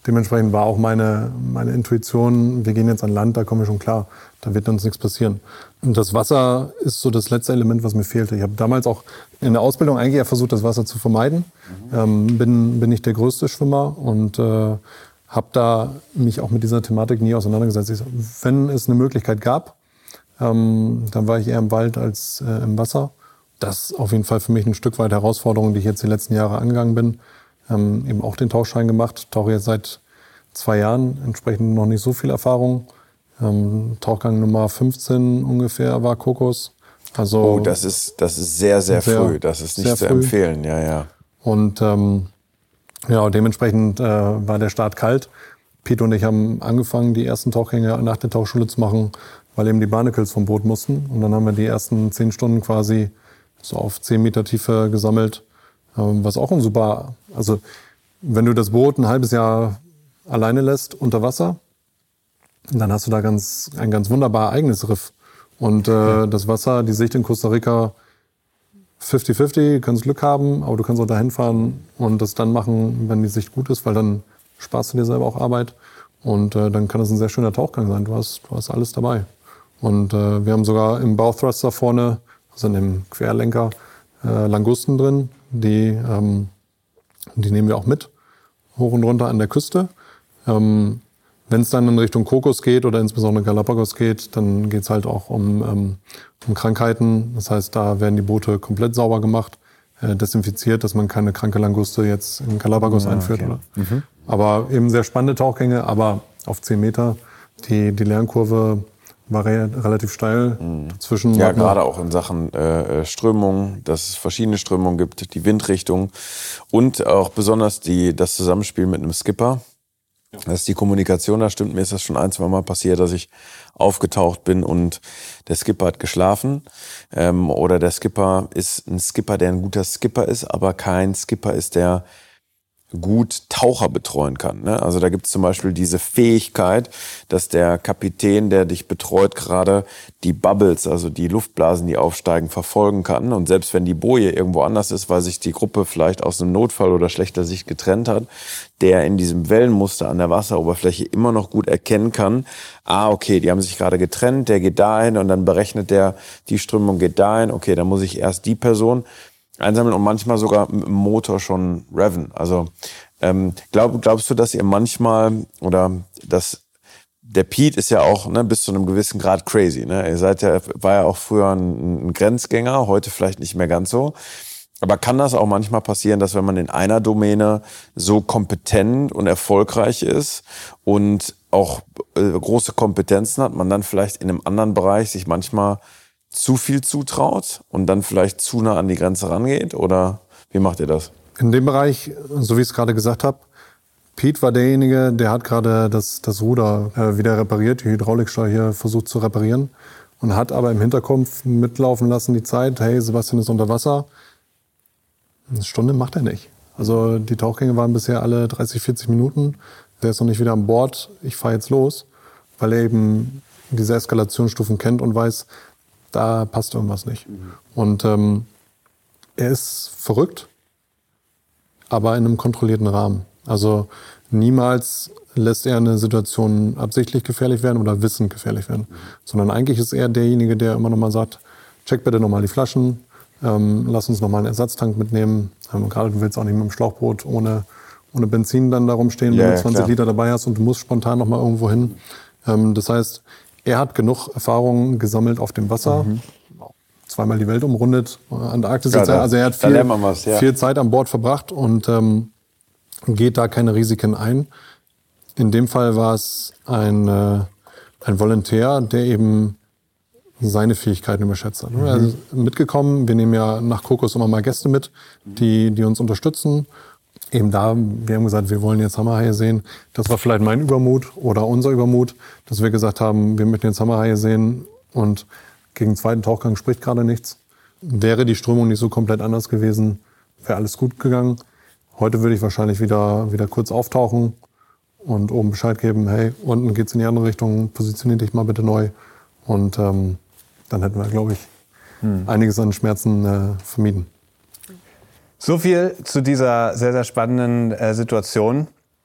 dementsprechend war auch meine, meine Intuition, wir gehen jetzt an Land, da kommen wir schon klar, da wird uns nichts passieren. Und das Wasser ist so das letzte Element, was mir fehlte. Ich habe damals auch in der Ausbildung eigentlich ja versucht, das Wasser zu vermeiden. Mhm. Ähm, bin, bin nicht der größte Schwimmer und äh, habe da mich auch mit dieser Thematik nie auseinandergesetzt. Ich, wenn es eine Möglichkeit gab, ähm, dann war ich eher im Wald als äh, im Wasser. Das ist auf jeden Fall für mich ein Stück weit Herausforderung, die ich jetzt die letzten Jahre angegangen bin. Ähm, eben auch den Tauchschein gemacht, tauche jetzt seit zwei Jahren, entsprechend noch nicht so viel Erfahrung. Ähm, Tauchgang Nummer fünfzehn ungefähr war Kokos. Also oh, das ist, das ist sehr, sehr, sehr früh. Das ist nicht zu früh. empfehlen, ja, ja. Und ähm, ja, dementsprechend äh, war der Start kalt. Pete und ich haben angefangen, die ersten Tauchgänge nach der Tauchschule zu machen, weil eben die Barnacles vom Boot mussten. Und dann haben wir die ersten zehn Stunden quasi so auf zehn Meter Tiefe gesammelt. Ähm, was auch ein super, also wenn du das Boot ein halbes Jahr alleine lässt unter Wasser, dann hast du da ganz, ein ganz wunderbar eigenes Riff. Und äh, das Wasser, die Sicht in Costa Rica, fünfzig fünfzig, du kannst Glück haben, aber du kannst auch dahin fahren und das dann machen, wenn die Sicht gut ist, weil dann sparst du dir selber auch Arbeit. Und äh, dann kann es ein sehr schöner Tauchgang sein. Du hast, du hast alles dabei. Und äh, wir haben sogar im Bowthruster vorne, also in dem Querlenker, äh, Langusten drin. Die, ähm, die nehmen wir auch mit, hoch und runter an der Küste. Ähm, Wenn es dann in Richtung Kokos geht oder insbesondere Galapagos geht, dann geht es halt auch um, ähm, um Krankheiten. Das heißt, da werden die Boote komplett sauber gemacht, äh, desinfiziert, dass man keine kranke Languste jetzt in Galapagos ja, einführt. Okay. Oder? Mhm. Aber eben sehr spannende Tauchgänge, aber auf zehn Meter. Die, die Lernkurve war re relativ steil. Mhm. Dazwischen ja, gerade auch in Sachen äh, Strömung, dass es verschiedene Strömungen gibt, die Windrichtung und auch besonders die, das Zusammenspiel mit einem Skipper. Das ist die Kommunikation, da stimmt. Mir ist das schon ein, zwei Mal passiert, dass ich aufgetaucht bin und der Skipper hat geschlafen. Ähm, oder der Skipper ist ein Skipper, der ein guter Skipper ist, aber kein Skipper ist, der gut Taucher betreuen kann. Ne? Also da gibt es zum Beispiel diese Fähigkeit, dass der Kapitän, der dich betreut, gerade die Bubbles, also die Luftblasen, die aufsteigen, verfolgen kann. Und selbst wenn die Boje irgendwo anders ist, weil sich die Gruppe vielleicht aus einem Notfall oder schlechter Sicht getrennt hat, der in diesem Wellenmuster an der Wasseroberfläche immer noch gut erkennen kann, ah, okay, die haben sich gerade getrennt, der geht dahin und dann berechnet der, die Strömung geht dahin, okay, dann muss ich erst die Person einsammeln und manchmal sogar mit dem Motor schon reven. Also ähm, glaub, glaubst du, dass ihr manchmal, oder dass der Pete ist ja auch ne, bis zu einem gewissen Grad crazy. Ne? Ihr seid ja, war ja auch früher ein, ein Grenzgänger, heute vielleicht nicht mehr ganz so. Aber kann das auch manchmal passieren, dass wenn man in einer Domäne so kompetent und erfolgreich ist und auch äh, große Kompetenzen hat, man dann vielleicht in einem anderen Bereich sich manchmal zu viel zutraut und dann vielleicht zu nah an die Grenze rangeht? Oder wie macht ihr das? In dem Bereich, so wie ich es gerade gesagt habe, Pete war derjenige, der hat gerade das, das Ruder äh, wieder repariert, die Hydraulikschläuche versucht zu reparieren und hat aber im Hinterkopf mitlaufen lassen die Zeit, hey, Sebastian ist unter Wasser. Eine Stunde macht er nicht. Also die Tauchgänge waren bisher alle dreißig, vierzig Minuten. Der ist noch nicht wieder an Bord, ich fahre jetzt los, weil er eben diese Eskalationsstufen kennt und weiß, da passt irgendwas nicht. Mhm. Und ähm, er ist verrückt, aber in einem kontrollierten Rahmen. Also niemals lässt er eine Situation absichtlich gefährlich werden oder wissend gefährlich werden. Mhm. Sondern eigentlich ist er derjenige, der immer noch mal sagt, check bitte nochmal die Flaschen, ähm, lass uns nochmal einen Ersatztank mitnehmen. Ähm, gerade du willst auch nicht mit dem Schlauchboot ohne, ohne Benzin dann da rumstehen, ja, wenn du zwanzig ja, Liter dabei hast und du musst spontan nochmal irgendwo hin. Ähm, das heißt, er hat genug Erfahrung gesammelt auf dem Wasser, mhm. zweimal die Welt umrundet, Antarktis. Ja, da, also er hat viel, was, ja. viel Zeit an Bord verbracht und ähm, geht da keine Risiken ein. In dem Fall war es ein, äh, ein Volontär, der eben seine Fähigkeiten überschätzt hat. Mhm. Er ist mitgekommen, wir nehmen ja nach Kokos immer mal Gäste mit, die, die uns unterstützen. Eben da, wir haben gesagt, wir wollen jetzt Hammerhaie sehen. Das war vielleicht mein Übermut oder unser Übermut, dass wir gesagt haben, wir möchten jetzt Hammerhaie sehen und gegen den zweiten Tauchgang spricht gerade nichts. Wäre die Strömung nicht so komplett anders gewesen, wäre alles gut gegangen. Heute würde ich wahrscheinlich wieder, wieder kurz auftauchen und oben Bescheid geben, hey, unten geht's in die andere Richtung, positionier dich mal bitte neu. Und ähm, dann hätten wir, glaube ich, hm. einiges an Schmerzen äh, vermieden. So viel zu dieser sehr, sehr spannenden äh, Situation.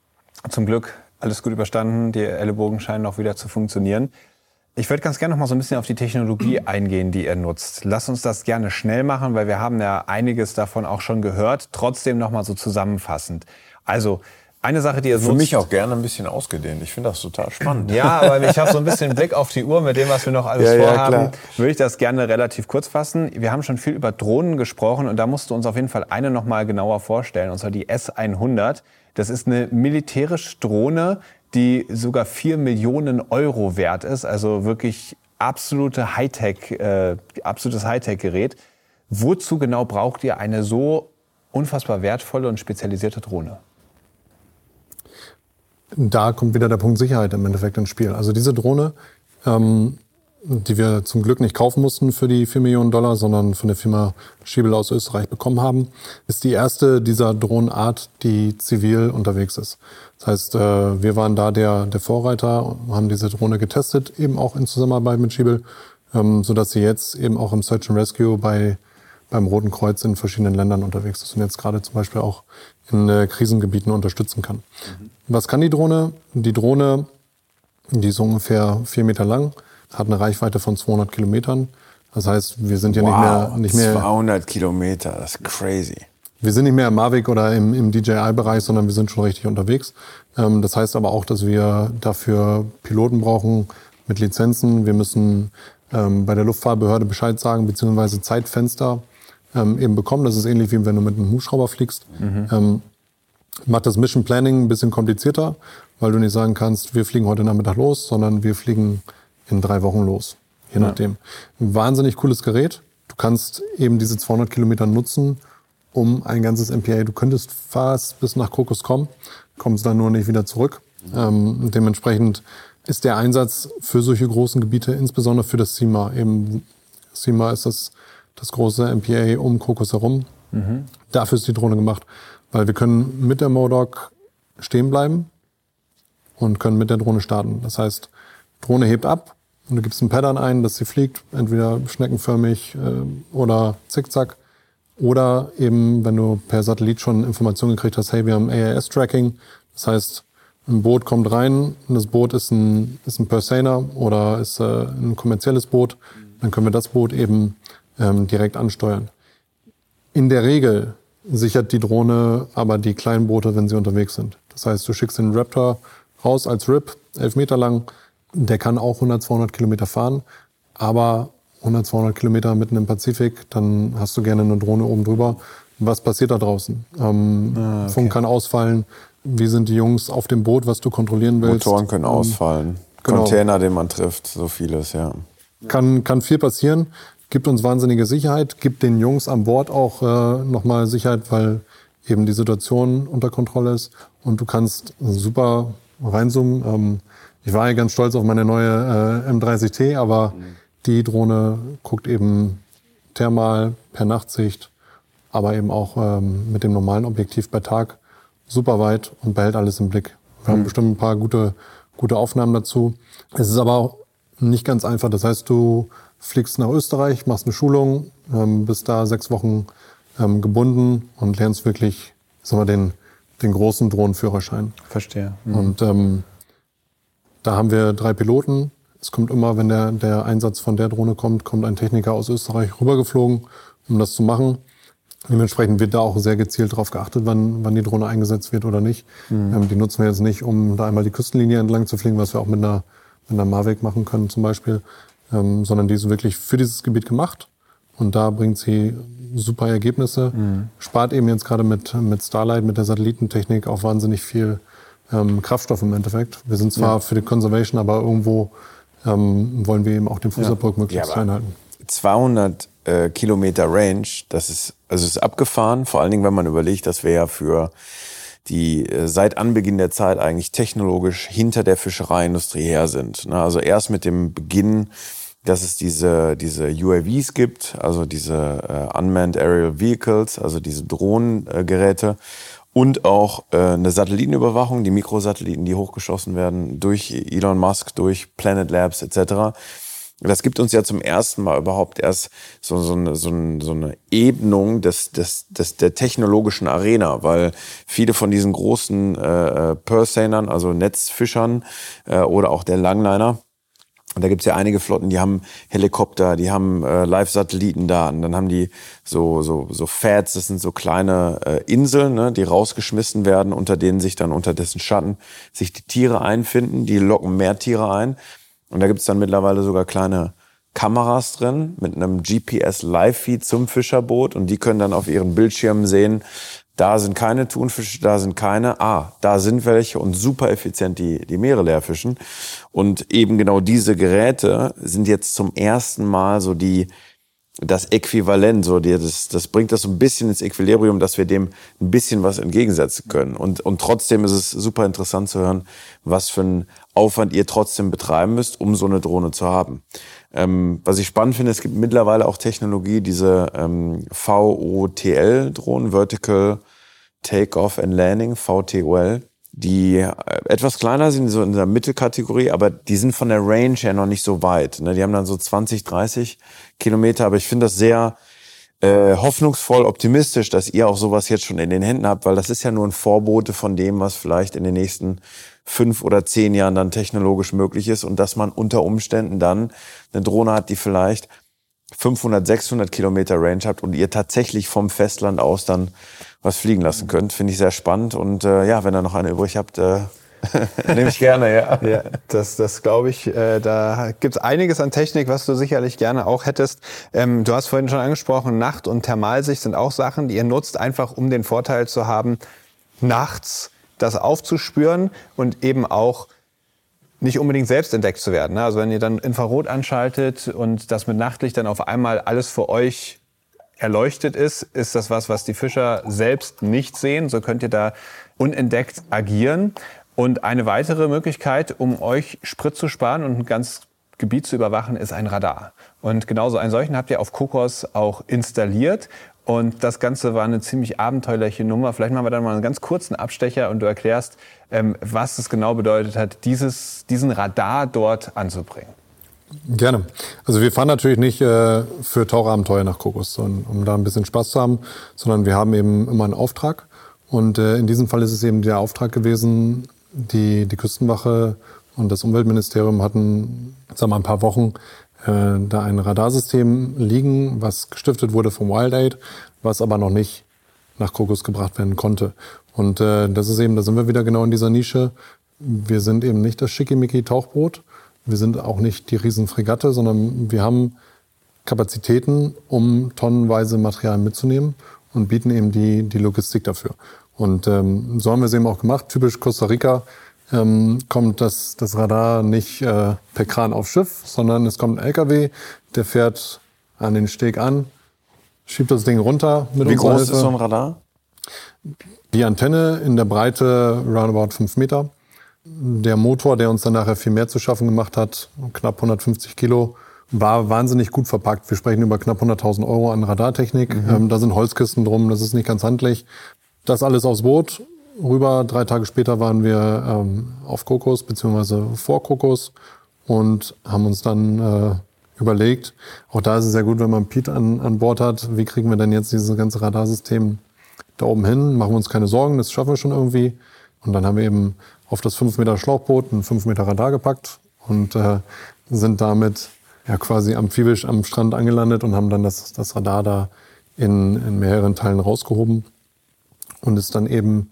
zum Glück alles gut überstanden. Die Ellenbogen scheinen auch wieder zu funktionieren. Ich würde ganz gerne noch mal so ein bisschen auf die Technologie eingehen, die ihr nutzt. Lass uns das gerne schnell machen, weil wir haben ja einiges davon auch schon gehört. Trotzdem noch mal so zusammenfassend. Also eine Sache, die ihr Für nutzt, mich auch gerne ein bisschen ausgedehnt. Ich finde das total spannend. ja, aber ich habe so ein bisschen Blick auf die Uhr mit dem, was wir noch alles Ja, ja, vorhaben. klar. Würde ich das gerne relativ kurz fassen. Wir haben schon viel über Drohnen gesprochen und da musst du uns auf jeden Fall eine noch mal genauer vorstellen, und zwar die S hundert. Das ist eine militärische Drohne, die sogar vier Millionen Euro wert ist. Also wirklich absolute Hightech, äh, absolutes Hightech-Gerät. Wozu genau braucht ihr eine so unfassbar wertvolle und spezialisierte Drohne? Da kommt wieder der Punkt Sicherheit im Endeffekt ins Spiel. Also diese Drohne, ähm, die wir zum Glück nicht kaufen mussten für die vier Millionen Dollar, sondern von der Firma Schiebel aus Österreich bekommen haben, ist die erste dieser Drohnenart, die zivil unterwegs ist. Das heißt, äh, wir waren da der, der Vorreiter, haben diese Drohne getestet, eben auch in Zusammenarbeit mit Schiebel, ähm, sodass sie jetzt eben auch im Search and Rescue bei, beim Roten Kreuz in verschiedenen Ländern unterwegs ist und jetzt gerade zum Beispiel auch in äh, Krisengebieten unterstützen kann. Mhm. Was kann die Drohne? Die Drohne, die ist ungefähr vier Meter lang, hat eine Reichweite von zweihundert Kilometern. Das heißt, wir sind ja Wow, nicht mehr, nicht mehr zweihundert Kilometer, das ist crazy. Wir sind nicht mehr im Mavic oder im, im D J I-Bereich, sondern wir sind schon richtig unterwegs. Ähm, das heißt aber auch, dass wir dafür Piloten brauchen mit Lizenzen. Wir müssen ähm, bei der Luftfahrtbehörde Bescheid sagen, beziehungsweise Zeitfenster ähm, eben bekommen. Das ist ähnlich wie wenn du mit einem Hubschrauber fliegst. Mhm. Ähm, macht das Mission Planning ein bisschen komplizierter, weil du nicht sagen kannst, wir fliegen heute Nachmittag los, sondern wir fliegen in drei Wochen los, je ja. nachdem. Ein wahnsinnig cooles Gerät. Du kannst eben diese zweihundert Kilometer nutzen, um ein ganzes M P A. Du könntest fast bis nach Kokos kommen, kommst dann nur nicht wieder zurück. Ähm, dementsprechend ist der Einsatz für solche großen Gebiete, insbesondere für das C I M A. Eben, C I M A ist das, das große M P A um Kokos herum. Mhm. Dafür ist die Drohne gemacht, weil wir können mit der MODOK stehen bleiben und können mit der Drohne starten. Das heißt, Drohne hebt ab und du gibst ein Pattern ein, dass sie fliegt, entweder schneckenförmig äh, oder zickzack. Oder eben, wenn du per Satellit schon Informationen gekriegt hast, hey, wir haben A I S-Tracking. Das heißt, ein Boot kommt rein und das Boot ist ein, ist ein Pursaner oder ist äh, ein kommerzielles Boot. Dann können wir das Boot eben ähm, direkt ansteuern. In der Regel sichert die Drohne aber die kleinen Boote, wenn sie unterwegs sind. Das heißt, du schickst den Raptor raus als R I P, elf Meter lang. Der kann auch hundert, zweihundert Kilometer fahren, aber hundert, zweihundert Kilometer mitten im Pazifik, dann hast du gerne eine Drohne oben drüber. Was passiert da draußen? Ähm, ah, okay. Funk kann ausfallen. Wie sind die Jungs auf dem Boot, was du kontrollieren willst? Motoren können ähm, ausfallen. Genau. Container, den man trifft, so vieles, ja. Kann, kann viel passieren. Gibt uns wahnsinnige Sicherheit. Gibt den Jungs an Bord auch äh, nochmal Sicherheit, weil eben die Situation unter Kontrolle ist. Und du kannst super reinzoomen. Ähm, ich war ja ganz stolz auf meine neue äh, M dreißig T, aber mhm. die Drohne guckt eben thermal, per Nachtsicht, aber eben auch ähm, mit dem normalen Objektiv bei Tag super weit und behält alles im Blick. Wir mhm. haben bestimmt ein paar gute, gute Aufnahmen dazu. Es ist aber auch nicht ganz einfach. Das heißt, du fliegst nach Österreich, machst eine Schulung, ähm, bist da sechs Wochen ähm, gebunden und lernst wirklich, sagen wir, den, den großen Drohnenführerschein. Verstehe. Mhm. Und ähm, da haben wir drei Piloten. Es kommt immer, wenn der, der Einsatz von der Drohne kommt, kommt ein Techniker aus Österreich rübergeflogen, um das zu machen. Dementsprechend wird da auch sehr gezielt darauf geachtet, wann, wann die Drohne eingesetzt wird oder nicht. Mhm. Ähm, die nutzen wir jetzt nicht, um da einmal die Küstenlinie entlang zu fliegen, was wir auch mit einer, mit einer Mavic machen können zum Beispiel, ähm, sondern die ist wirklich für dieses Gebiet gemacht. Und da bringt sie super Ergebnisse. Mhm. Spart eben jetzt gerade mit, mit Starlight, mit der Satellitentechnik auch wahnsinnig viel ähm, Kraftstoff im Endeffekt. Wir sind zwar ja. für die Conservation, aber irgendwo ähm, wollen wir eben auch den Fußabdruck ja. möglichst ja, klein halten. zweihundert äh, Kilometer Range, das ist, also ist abgefahren. Vor allen Dingen, wenn man überlegt, dass wir ja für die äh, seit Anbeginn der Zeit eigentlich technologisch hinter der Fischereiindustrie her sind. Ne? Also erst mit dem Beginn, dass es diese diese U A Vs gibt, also diese äh, Unmanned Aerial Vehicles, also diese Drohnengeräte. Äh, Und auch äh, eine Satellitenüberwachung, die Mikrosatelliten, die hochgeschossen werden durch Elon Musk, durch Planet Labs et cetera. Das gibt uns ja zum ersten Mal überhaupt erst so, so, eine, so, eine, so eine Ebnung des, des, des, der technologischen Arena, weil viele von diesen großen äh, Purseanern, also Netzfischern äh, oder auch der Langliner, und da gibt's ja einige Flotten, die haben Helikopter, die haben äh, Live-Satellitendaten, dann haben die so so so F A Ds, das sind so kleine äh, Inseln, ne, die rausgeschmissen werden, unter denen sich dann unter dessen Schatten sich die Tiere einfinden, die locken mehr Tiere ein. Und da gibt's dann mittlerweile sogar kleine Kameras drin mit einem G P S-Live-Feed zum Fischerboot und die können dann auf ihren Bildschirmen sehen, da sind keine Thunfische, da sind keine, ah, da sind welche und super effizient die, die Meere leer fischen. Und eben genau diese Geräte sind jetzt zum ersten Mal so die, das Äquivalent, so die, das, das bringt das so ein bisschen ins Equilibrium, dass wir dem ein bisschen was entgegensetzen können. Und, und trotzdem ist es super interessant zu hören, was für einen Aufwand ihr trotzdem betreiben müsst, um so eine Drohne zu haben. Ähm, was ich spannend finde, es gibt mittlerweile auch Technologie, diese ähm, V O T L-Drohnen, Vertical Takeoff and Landing, V T O L, die äh, etwas kleiner sind, so in der Mittelkategorie, aber die sind von der Range her noch nicht so weit. Ne? Die haben dann so zwanzig, dreißig Kilometer, aber ich finde das sehr äh, hoffnungsvoll, optimistisch, dass ihr auch sowas jetzt schon in den Händen habt, weil das ist ja nur ein Vorbote von dem, was vielleicht in den nächsten fünf oder zehn Jahren dann technologisch möglich ist und dass man unter Umständen dann eine Drohne hat, die vielleicht fünfhundert, sechshundert Kilometer Range habt und ihr tatsächlich vom Festland aus dann was fliegen lassen könnt. Finde ich sehr spannend und äh, ja, wenn ihr noch eine übrig habt, äh, nehme ich gerne, ja. Ja, das, das glaube ich, äh, da gibt's einiges an Technik, was du sicherlich gerne auch hättest. Ähm, du hast vorhin schon angesprochen, Nacht- und Thermalsicht sind auch Sachen, die ihr nutzt, einfach um den Vorteil zu haben, nachts das aufzuspüren und eben auch nicht unbedingt selbst entdeckt zu werden. Also wenn ihr dann Infrarot anschaltet und das mit Nachtlicht dann auf einmal alles für euch erleuchtet ist, ist das was, was die Fischer selbst nicht sehen. So könnt ihr da unentdeckt agieren. Und eine weitere Möglichkeit, um euch Sprit zu sparen und ein ganzes Gebiet zu überwachen, ist ein Radar. Und genauso einen solchen habt ihr auf Kokos auch installiert. Und das Ganze war eine ziemlich abenteuerliche Nummer. Vielleicht machen wir dann mal einen ganz kurzen Abstecher und du erklärst, ähm, was es genau bedeutet hat, dieses, diesen Radar dort anzubringen. Gerne. Also wir fahren natürlich nicht äh, für Tauchabenteuer nach Kokos, sondern, um da ein bisschen Spaß zu haben, sondern wir haben eben immer einen Auftrag. Und äh, in diesem Fall ist es eben der Auftrag gewesen, die, die Küstenwache und das Umweltministerium hatten, sagen wir mal, ein paar Wochen äh, da ein Radarsystem liegen, was gestiftet wurde vom WildAid, was aber noch nicht nach Kokos gebracht werden konnte. Und äh, das ist eben, da sind wir wieder genau in dieser Nische. Wir sind eben nicht das Schickimicki-Tauchboot. Wir sind auch nicht die Riesenfregatte, sondern wir haben Kapazitäten, um tonnenweise Material mitzunehmen und bieten eben die, die Logistik dafür. Und ähm, so haben wir es eben auch gemacht. Typisch Costa Rica ähm, kommt das, das Radar nicht äh, per Kran aufs Schiff, sondern es kommt ein L K W, der fährt an den Steg an, schiebt das Ding runter. Mit Wie unserer groß Hilfe. ist so ein Radar? Die Antenne in der Breite roundabout fünf Meter. Der Motor, der uns dann nachher viel mehr zu schaffen gemacht hat, knapp hundertfünfzig Kilo, war wahnsinnig gut verpackt. Wir sprechen über knapp hunderttausend Euro an Radartechnik. Mhm. Ähm, da sind Holzkisten drum, das ist nicht ganz handlich. Das alles aufs Boot. Rüber, drei Tage später waren wir ähm, auf Kokos, beziehungsweise vor Kokos und haben uns dann äh, überlegt, auch da ist es sehr gut, wenn man Pete an, an Bord hat, wie kriegen wir denn jetzt dieses ganze Radarsystem da oben hin? Machen wir uns keine Sorgen, das schaffen wir schon irgendwie. Und dann haben wir eben auf das fünf Meter Schlauchboot ein fünf Meter Radar gepackt und äh, sind damit ja quasi amphibisch am Strand angelandet und haben dann das, das Radar da in, in mehreren Teilen rausgehoben und ist dann eben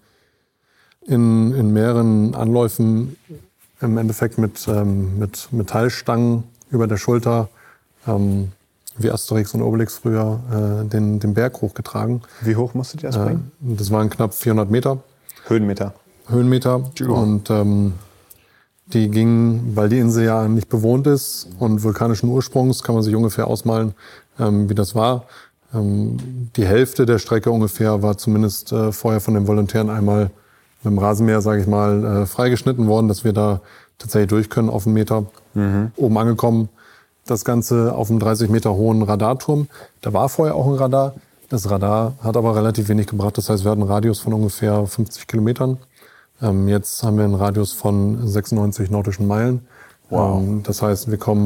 in, in mehreren Anläufen im Endeffekt mit, ähm, mit Metallstangen über der Schulter, ähm, wie Asterix und Obelix früher, äh, den, den Berg hochgetragen. Wie hoch musstet ihr das bringen? Äh, das waren knapp vierhundert Meter. Höhenmeter. Höhenmeter. Ja. Und ähm, die gingen, weil die Insel ja nicht bewohnt ist und vulkanischen Ursprungs, kann man sich ungefähr ausmalen, ähm, wie das war. Ähm, die Hälfte der Strecke ungefähr war zumindest äh, vorher von den Volontären einmal mit dem Rasenmäher, sage ich mal, äh, freigeschnitten worden, dass wir da tatsächlich durch können auf einen Meter. Mhm. Oben angekommen, das Ganze auf einem dreißig Meter hohen Radarturm. Da war vorher auch ein Radar. Das Radar hat aber relativ wenig gebracht. Das heißt, wir hatten einen Radius von ungefähr fünfzig Kilometern. Ähm, jetzt haben wir einen Radius von sechsundneunzig nautischen Meilen. Wow. Ähm, das heißt, wir kommen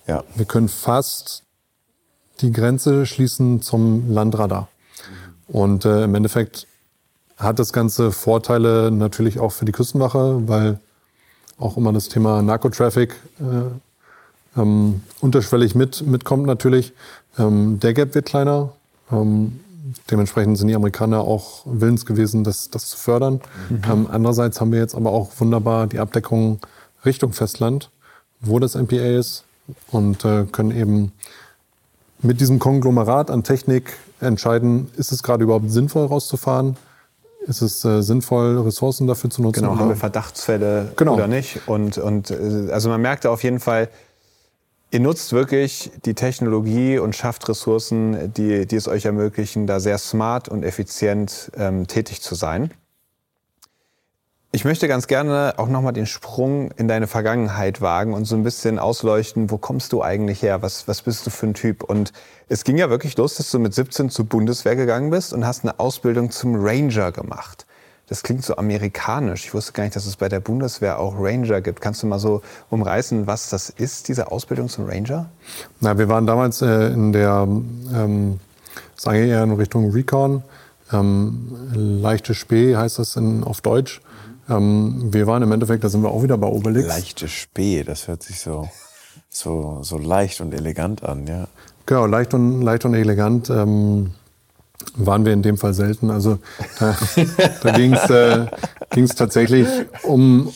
Ja. Wir können fast die Grenze schließen zum Landradar. Und äh, im Endeffekt hat das Ganze Vorteile natürlich auch für die Küstenwache, weil auch immer das Thema Narcotraffic äh, ähm, unterschwellig mit, mitkommt natürlich. Ähm, der Gap wird kleiner. Ähm, dementsprechend sind die Amerikaner auch willens gewesen, das, das zu fördern. Mhm. Ähm, andererseits haben wir jetzt aber auch wunderbar die Abdeckung Richtung Festland, wo das M P A ist, und äh, können eben mit diesem Konglomerat an Technik entscheiden, ist es gerade überhaupt sinnvoll rauszufahren? Ist es äh, sinnvoll, Ressourcen dafür zu nutzen? Genau, oder? haben wir Verdachtsfälle Genau. oder nicht? Und, und äh, also man merkt auf jeden Fall, ihr nutzt wirklich die Technologie und schafft Ressourcen, die, die es euch ermöglichen, da sehr smart und effizient ähm, tätig zu sein. Ich möchte ganz gerne auch nochmal den Sprung in deine Vergangenheit wagen und so ein bisschen ausleuchten, wo kommst du eigentlich her, was, was bist du für ein Typ? Und es ging ja wirklich los, dass du mit siebzehn zur Bundeswehr gegangen bist und hast eine Ausbildung zum Ranger gemacht. Das klingt so amerikanisch. Ich wusste gar nicht, dass es bei der Bundeswehr auch Ranger gibt. Kannst du mal so umreißen, was das ist, diese Ausbildung zum Ranger? Na, wir waren damals äh, in der, ähm, sage ich eher in Richtung Recon, ähm, leichte Spee heißt das in, auf Deutsch. Ähm, wir waren im Endeffekt, da sind wir auch wieder bei Obelix. Leichte Spee, das hört sich so, so, so leicht und elegant an, ja. Genau, leicht und, leicht und elegant ähm, waren wir in dem Fall selten. Also da, da ging es äh, ging's tatsächlich um...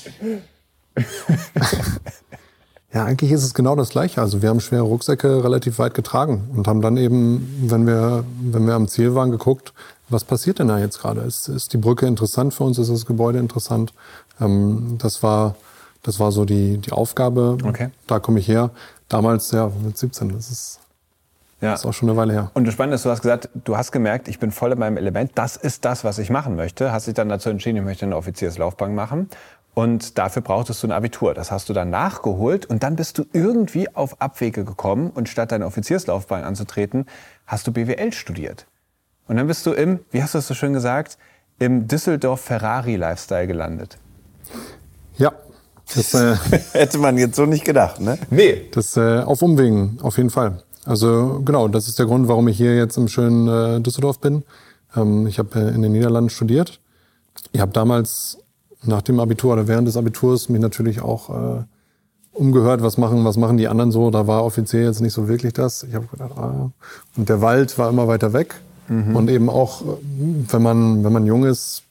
Ja, eigentlich ist es genau das Gleiche. Also wir haben schwere Rucksäcke relativ weit getragen und haben dann eben, wenn wir, wenn wir am Ziel waren, geguckt, was passiert denn da jetzt gerade? Ist, ist die Brücke interessant für uns? Ist das Gebäude interessant? Ähm, das war, das war so die, die Aufgabe. Okay. Da komme ich her. Damals, ja, mit siebzehn. Das ist, Ja. das ist auch schon eine Weile her. Und das Spannende ist, du hast gesagt, du hast gemerkt, ich bin voll in meinem Element. Das ist das, was ich machen möchte. Hast dich dann dazu entschieden, ich möchte eine Offizierslaufbahn machen. Und dafür brauchtest du ein Abitur. Das hast du dann nachgeholt und dann bist du irgendwie auf Abwege gekommen und statt deine Offizierslaufbahn anzutreten, hast du B W L studiert. Und dann bist du im, wie hast du es so schön gesagt, im Düsseldorf-Ferrari-Lifestyle gelandet. Ja, das, äh, Hätte man jetzt so nicht gedacht, ne? Nee. das äh, auf Umwegen, auf jeden Fall. Also genau, das ist der Grund, warum ich hier jetzt im schönen äh, Düsseldorf bin. Ähm, ich habe äh, in den Niederlanden studiert. Ich habe damals nach dem Abitur oder während des Abiturs mich natürlich auch äh, umgehört, was machen, was machen die anderen so. Da war offiziell jetzt nicht so wirklich das. Ich habe gedacht, ah. Und der Wald war immer weiter weg. Mhm. Und eben auch, wenn man, wenn man jung ist,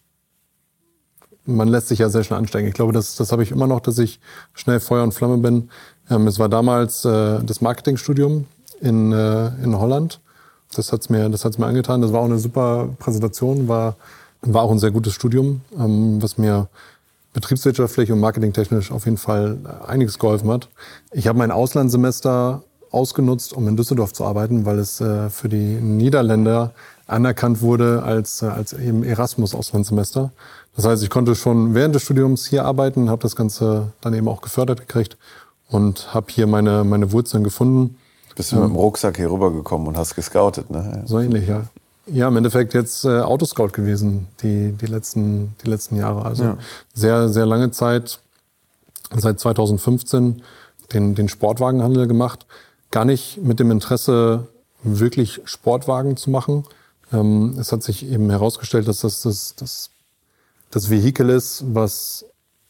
man lässt sich ja sehr schnell anstecken. Ich glaube, das, das habe ich immer noch, dass ich schnell Feuer und Flamme bin. Ähm, es war damals äh, das Marketingstudium in, äh, in Holland. Das hat's mir, das hat's mir angetan. Das war auch eine super Präsentation, war War auch ein sehr gutes Studium, ähm, was mir betriebswirtschaftlich und marketingtechnisch auf jeden Fall einiges geholfen hat. Ich habe mein Auslandssemester ausgenutzt, um in Düsseldorf zu arbeiten, weil es äh, für die Niederländer anerkannt wurde als, äh, als eben Erasmus-Auslandssemester. Das heißt, ich konnte schon während des Studiums hier arbeiten, habe das Ganze dann eben auch gefördert gekriegt und habe hier meine, meine Wurzeln gefunden. Bist du mit dem Rucksack hier rübergekommen und hast gescoutet, ne? So ähnlich, ja. Ja, im Endeffekt jetzt äh, Autoscout gewesen, die, die, letzten, die letzten Jahre. Also Ja. sehr, sehr lange Zeit, seit zweitausendfünfzehn, den, den Sportwagenhandel gemacht. Gar nicht mit dem Interesse, wirklich Sportwagen zu machen. Ähm, es hat sich eben herausgestellt, dass das das, das, das Vehikel ist, was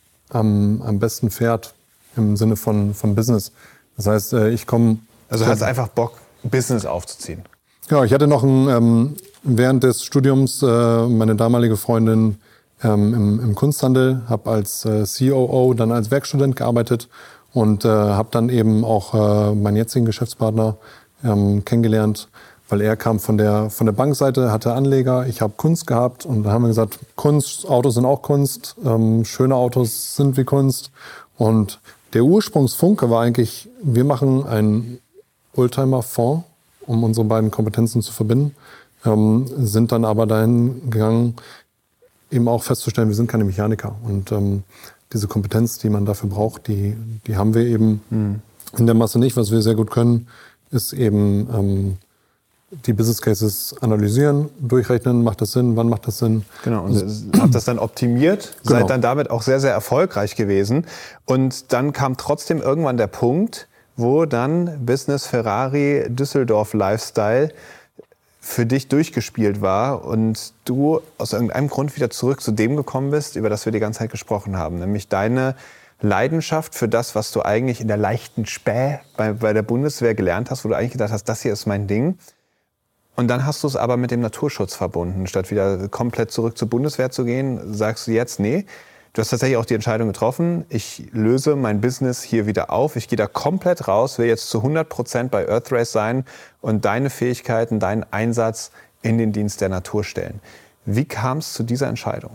am, am besten fährt im Sinne von, von Business. Das heißt, äh, ich komme... Also du hast einfach Bock, Business aufzuziehen. Ja, ich hatte noch ein, ähm, während des Studiums äh, meine damalige Freundin ähm, im, im Kunsthandel, habe als äh, C O O, dann als Werkstudent gearbeitet und äh, habe dann eben auch äh, meinen jetzigen Geschäftspartner ähm, kennengelernt, weil er kam von der von der Bankseite, hatte Anleger, ich habe Kunst gehabt und dann haben wir gesagt, Kunst, Autos sind auch Kunst, ähm, schöne Autos sind wie Kunst und der Ursprungsfunke war eigentlich, wir machen einen Oldtimer-Fonds, um unsere beiden Kompetenzen zu verbinden, ähm, sind dann aber dahin gegangen, eben auch festzustellen, wir sind keine Mechaniker. Und ähm, diese Kompetenz, die man dafür braucht, die, die haben wir eben mhm. in der Masse nicht. Was wir sehr gut können, ist eben ähm, die Business Cases analysieren, durchrechnen, macht das Sinn, wann macht das Sinn. Genau, und habt das dann optimiert, Genau. seid dann damit auch sehr, sehr erfolgreich gewesen. Und dann kam trotzdem irgendwann der Punkt, wo dann Business Ferrari Düsseldorf Lifestyle für dich durchgespielt war und du aus irgendeinem Grund wieder zurück zu dem gekommen bist, über das wir die ganze Zeit gesprochen haben, nämlich deine Leidenschaft für das, was du eigentlich in der leichten Späh bei, bei der Bundeswehr gelernt hast, wo du eigentlich gedacht hast, das hier ist mein Ding. Und dann hast du es aber mit dem Naturschutz verbunden. Statt wieder komplett zurück zur Bundeswehr zu gehen, sagst du jetzt, nee, du hast tatsächlich auch die Entscheidung getroffen, ich löse mein Business hier wieder auf, ich gehe da komplett raus, will jetzt zu hundert Prozent bei Earthrace sein und deine Fähigkeiten, deinen Einsatz in den Dienst der Natur stellen. Wie kam es zu dieser Entscheidung?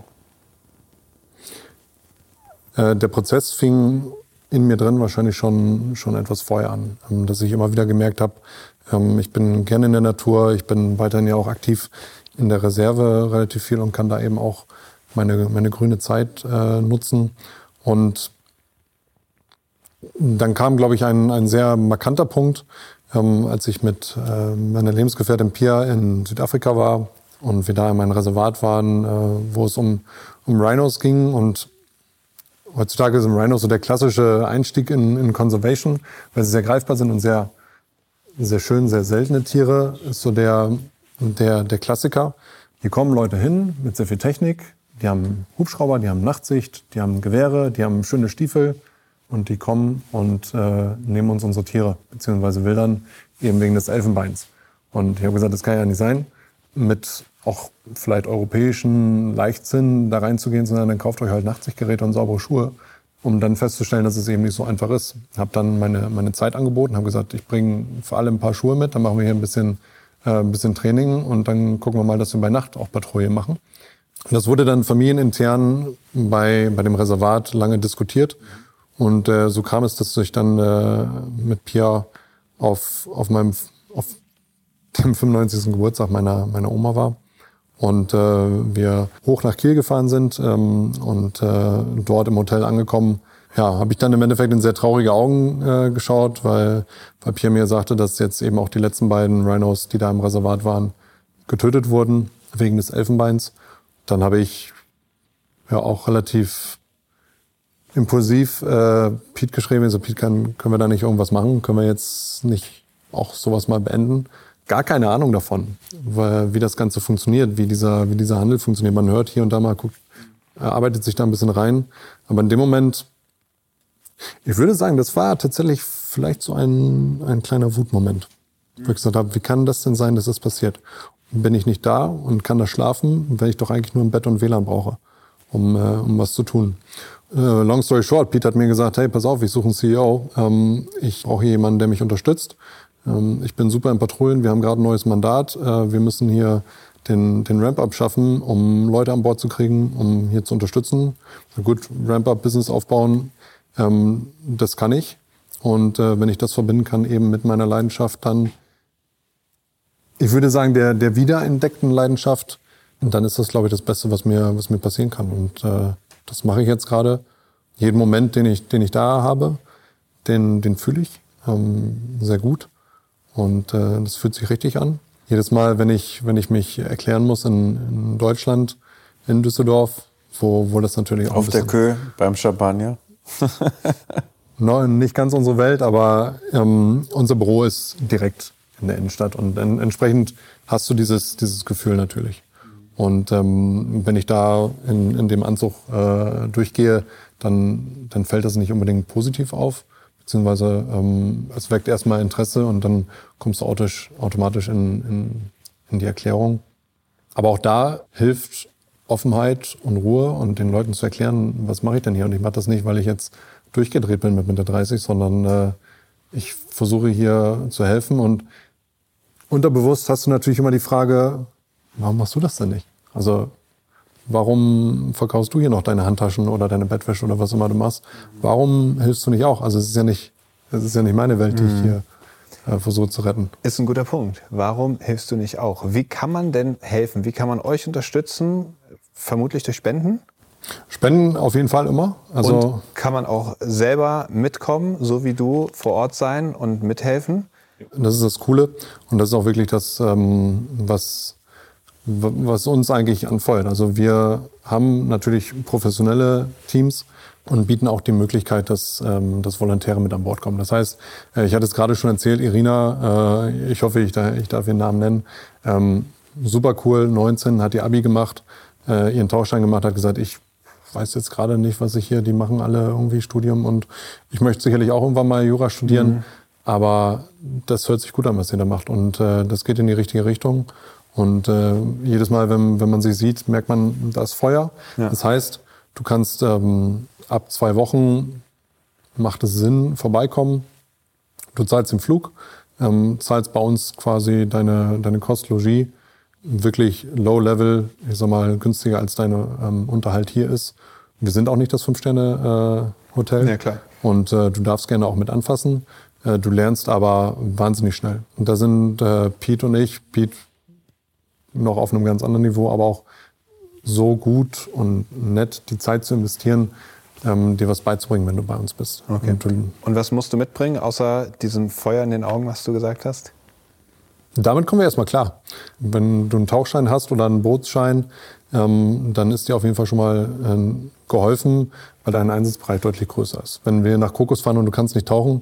Äh, der Prozess fing in mir drin wahrscheinlich schon, schon etwas vorher an, ähm, dass ich immer wieder gemerkt habe, ähm, ich bin gerne in der Natur, ich bin weiterhin ja auch aktiv in der Reserve relativ viel und kann da eben auch meine, meine grüne Zeit äh, nutzen. Und dann kam, glaube ich, ein, ein sehr markanter Punkt, ähm, als ich mit äh, meiner Lebensgefährtin Pia in Südafrika war und wir da in meinem Reservat waren, äh, wo es um, um Rhinos ging. Und heutzutage ist ein Rhino so der klassische Einstieg in, in Conservation, weil sie sehr greifbar sind und sehr, sehr schön, sehr seltene Tiere. Ist so der, der, der Klassiker. Hier kommen Leute hin mit sehr viel Technik. Die haben Hubschrauber, die haben Nachtsicht, die haben Gewehre, die haben schöne Stiefel und die kommen und äh, nehmen uns unsere Tiere, beziehungsweise wildern eben wegen des Elfenbeins. Und ich habe gesagt, das kann ja nicht sein, mit auch vielleicht europäischen Leichtsinn da reinzugehen, sondern dann kauft euch halt Nachtsichtgeräte und saubere Schuhe, um dann festzustellen, dass es eben nicht so einfach ist. Habe dann meine, meine Zeit angeboten, habe gesagt, ich bringe für alle ein paar Schuhe mit, dann machen wir hier ein bisschen, äh, ein bisschen Training und dann gucken wir mal, dass wir bei Nacht auch Patrouille machen. Das wurde dann familienintern bei, bei dem Reservat lange diskutiert. Und äh, so kam es, dass ich dann äh, mit Pia auf, auf, meinem, auf dem fünfundneunzigsten Geburtstag meiner, meiner Oma war. Und äh, wir hoch nach Kiel gefahren sind ähm, und äh, dort im Hotel angekommen. Ja, habe ich dann im Endeffekt in sehr traurige Augen äh, geschaut, weil, weil Pia mir sagte, dass jetzt eben auch die letzten beiden Rhinos, die da im Reservat waren, getötet wurden wegen des Elfenbeins. Dann habe ich ja auch relativ impulsiv äh, Pete geschrieben. Also Pete, kann, können wir da nicht irgendwas machen? Können wir jetzt nicht auch sowas mal beenden? Gar keine Ahnung davon, weil, wie das Ganze funktioniert, wie dieser, wie dieser Handel funktioniert. Man hört hier und da mal, guckt, er arbeitet sich da ein bisschen rein. Aber in dem Moment, ich würde sagen, das war tatsächlich vielleicht so ein, ein kleiner Wutmoment. Wo ich gesagt habe, wie kann das denn sein, dass das passiert? Bin ich nicht da und kann da schlafen, wenn ich doch eigentlich nur ein Bett und W L A N brauche, um, äh, um was zu tun. Äh, long story short, Pete hat mir gesagt, hey, pass auf, ich suche einen C E O. Ähm, ich brauche hier jemanden, der mich unterstützt. Ähm, ich bin super in Patrouillen, wir haben gerade ein neues Mandat. Äh, wir müssen hier den, den Ramp-Up schaffen, um Leute an Bord zu kriegen, um hier zu unterstützen. So gut, Ramp-Up-Business aufbauen, ähm, das kann ich. Und äh, wenn ich das verbinden kann eben mit meiner Leidenschaft, dann ich würde sagen, der, der wiederentdeckten Leidenschaft. Und dann ist das, glaube ich, das Beste, was mir, was mir passieren kann. Und äh, das mache ich jetzt gerade. Jeden Moment, den ich, den ich da habe, den, den fühle ich ähm, sehr gut. Und äh, das fühlt sich richtig an. Jedes Mal, wenn ich, wenn ich mich erklären muss in, in Deutschland, in Düsseldorf, wo, wo das natürlich auch auf der Kö beim Champagner. No, nicht ganz unsere Welt, aber ähm, unser Büro ist direkt in der Innenstadt und en- entsprechend hast du dieses dieses Gefühl natürlich. Und ähm, wenn ich da in, in dem Anzug äh, durchgehe, dann dann fällt das nicht unbedingt positiv auf, beziehungsweise ähm, es weckt erstmal Interesse und dann kommst du automatisch automatisch in, in in die Erklärung. Aber auch da hilft Offenheit und Ruhe und den Leuten zu erklären, was mache ich denn hier? Und ich mache das nicht, weil ich jetzt durchgedreht bin mit Mitte dreißig, sondern äh, ich versuche hier zu helfen. Und unterbewusst hast du natürlich immer die Frage, warum machst du das denn nicht? Also warum verkaufst du hier noch deine Handtaschen oder deine Bettwäsche oder was immer du machst? Warum hilfst du nicht auch? Also es ist ja nicht, es ist ja nicht meine Welt, die ich hier äh, versuche zu retten. Ist ein guter Punkt. Warum hilfst du nicht auch? Wie kann man denn helfen? Wie kann man euch unterstützen? Vermutlich durch Spenden? Spenden auf jeden Fall immer. Also und kann man auch selber mitkommen, so wie du, vor Ort sein und mithelfen? Das ist das Coole und das ist auch wirklich das, ähm, was, was uns eigentlich anfeuert. Also wir haben natürlich professionelle Teams, und bieten auch die Möglichkeit, dass, ähm, dass Volontäre mit an Bord kommen. Das heißt, äh, ich hatte es gerade schon erzählt, Irina, äh, ich hoffe, ich, da, ich darf ihren Namen nennen, ähm, super cool, neunzehn, hat ihr Abi gemacht, äh, ihren Tauchschein gemacht, hat gesagt, ich weiß jetzt gerade nicht, was ich hier, die machen alle irgendwie Studium und ich möchte sicherlich auch irgendwann mal Jura studieren, mhm. aber das hört sich gut an, was ihr da macht und äh, das geht in die richtige Richtung und äh, jedes Mal, wenn, wenn man sie sieht, merkt man, da ist Feuer. Ja. Das heißt, du kannst ähm, ab zwei Wochen, macht es Sinn, vorbeikommen. Du zahlst den Flug, ähm, zahlst bei uns quasi deine, deine Kost, Logis, wirklich low level, ich sag mal, günstiger als deine ähm, Unterhalt hier ist. Wir sind auch nicht das Fünf-Sterne-Hotel. Ja, klar. Und äh, du darfst gerne auch mit anfassen. Äh, du lernst aber wahnsinnig schnell. Und da sind äh, Pete und ich, Pete noch auf einem ganz anderen Niveau, aber auch so gut und nett, die Zeit zu investieren, ähm, dir was beizubringen, wenn du bei uns bist. Okay. Und, und was musst du mitbringen, außer diesem Feuer in den Augen, was du gesagt hast? Damit kommen wir erstmal klar. Wenn du einen Tauchschein hast oder einen Bootsschein, ähm, dann ist dir auf jeden Fall schon mal äh, geholfen, weil dein Einsatzbereich deutlich größer ist. Wenn wir nach Kokos fahren und du kannst nicht tauchen.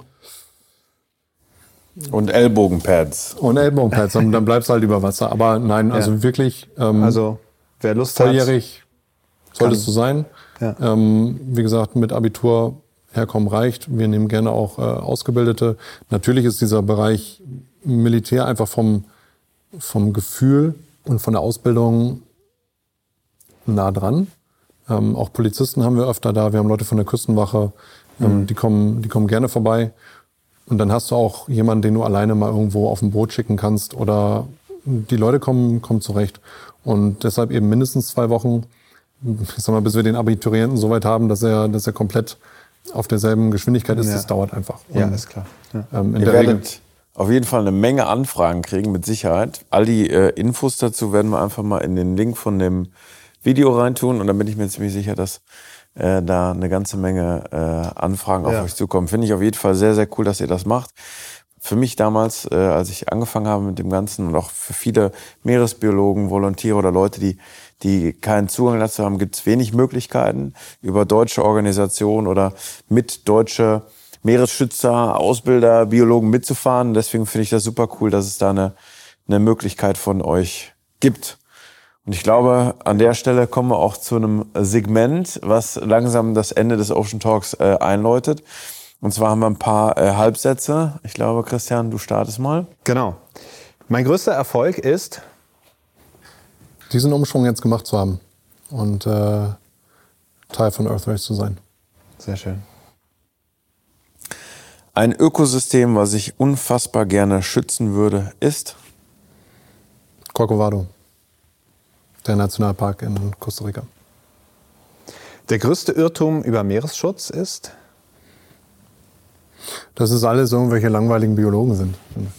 Und Ellbogenpads. Und Ellbogenpads, dann, dann bleibst du halt über Wasser. Aber nein, also ja. wirklich. Ähm, also wer Lust volljährig hat, solltest du sein. Ja. Ähm, wie gesagt, mit Abitur herkommen reicht. Wir nehmen gerne auch äh, Ausgebildete. Natürlich ist dieser Bereich Militär einfach vom, vom Gefühl und von der Ausbildung nah dran. Ähm, auch Polizisten haben wir öfter da. Wir haben Leute von der Küstenwache, ähm, mhm. die kommen, die kommen gerne vorbei. Und dann hast du auch jemanden, den du alleine mal irgendwo auf ein Boot schicken kannst. Oder die Leute kommen, kommen zurecht. Und deshalb eben mindestens zwei Wochen, ich sag mal, bis wir den Abiturienten so weit haben, dass er, dass er komplett auf derselben Geschwindigkeit ist. Ja. Das dauert einfach. Und, ja, ist klar. Ja. Ähm, in Ihr der werdet Regel auf jeden Fall eine Menge Anfragen kriegen, mit Sicherheit. All die äh, Infos dazu werden wir einfach mal in den Link von dem Video reintun. Und dann bin ich mir ziemlich sicher, dass äh, da eine ganze Menge äh, Anfragen auf ja. euch zukommen. Finde ich auf jeden Fall sehr, sehr cool, dass ihr das macht. Für mich damals, äh, als ich angefangen habe mit dem Ganzen und auch für viele Meeresbiologen, Volontiere oder Leute, die die keinen Zugang dazu haben, gibt es wenig Möglichkeiten, über deutsche Organisationen oder mit deutsche Meeresschützer, Ausbilder, Biologen mitzufahren. Deswegen finde ich das super cool, dass es da eine, eine Möglichkeit von euch gibt. Und ich glaube, an der Stelle kommen wir auch zu einem Segment, was langsam das Ende des Ocean Talks äh, einläutet. Und zwar haben wir ein paar äh, Halbsätze. Ich glaube, Christian, du startest mal. Genau. Mein größter Erfolg ist, diesen Umschwung jetzt gemacht zu haben und äh, Teil von Earthrace zu sein. Sehr schön. Ein Ökosystem, was ich unfassbar gerne schützen würde, ist Corcovado, der Nationalpark in Costa Rica. Der größte Irrtum über Meeresschutz ist? Dass es alles irgendwelche langweiligen Biologen sind.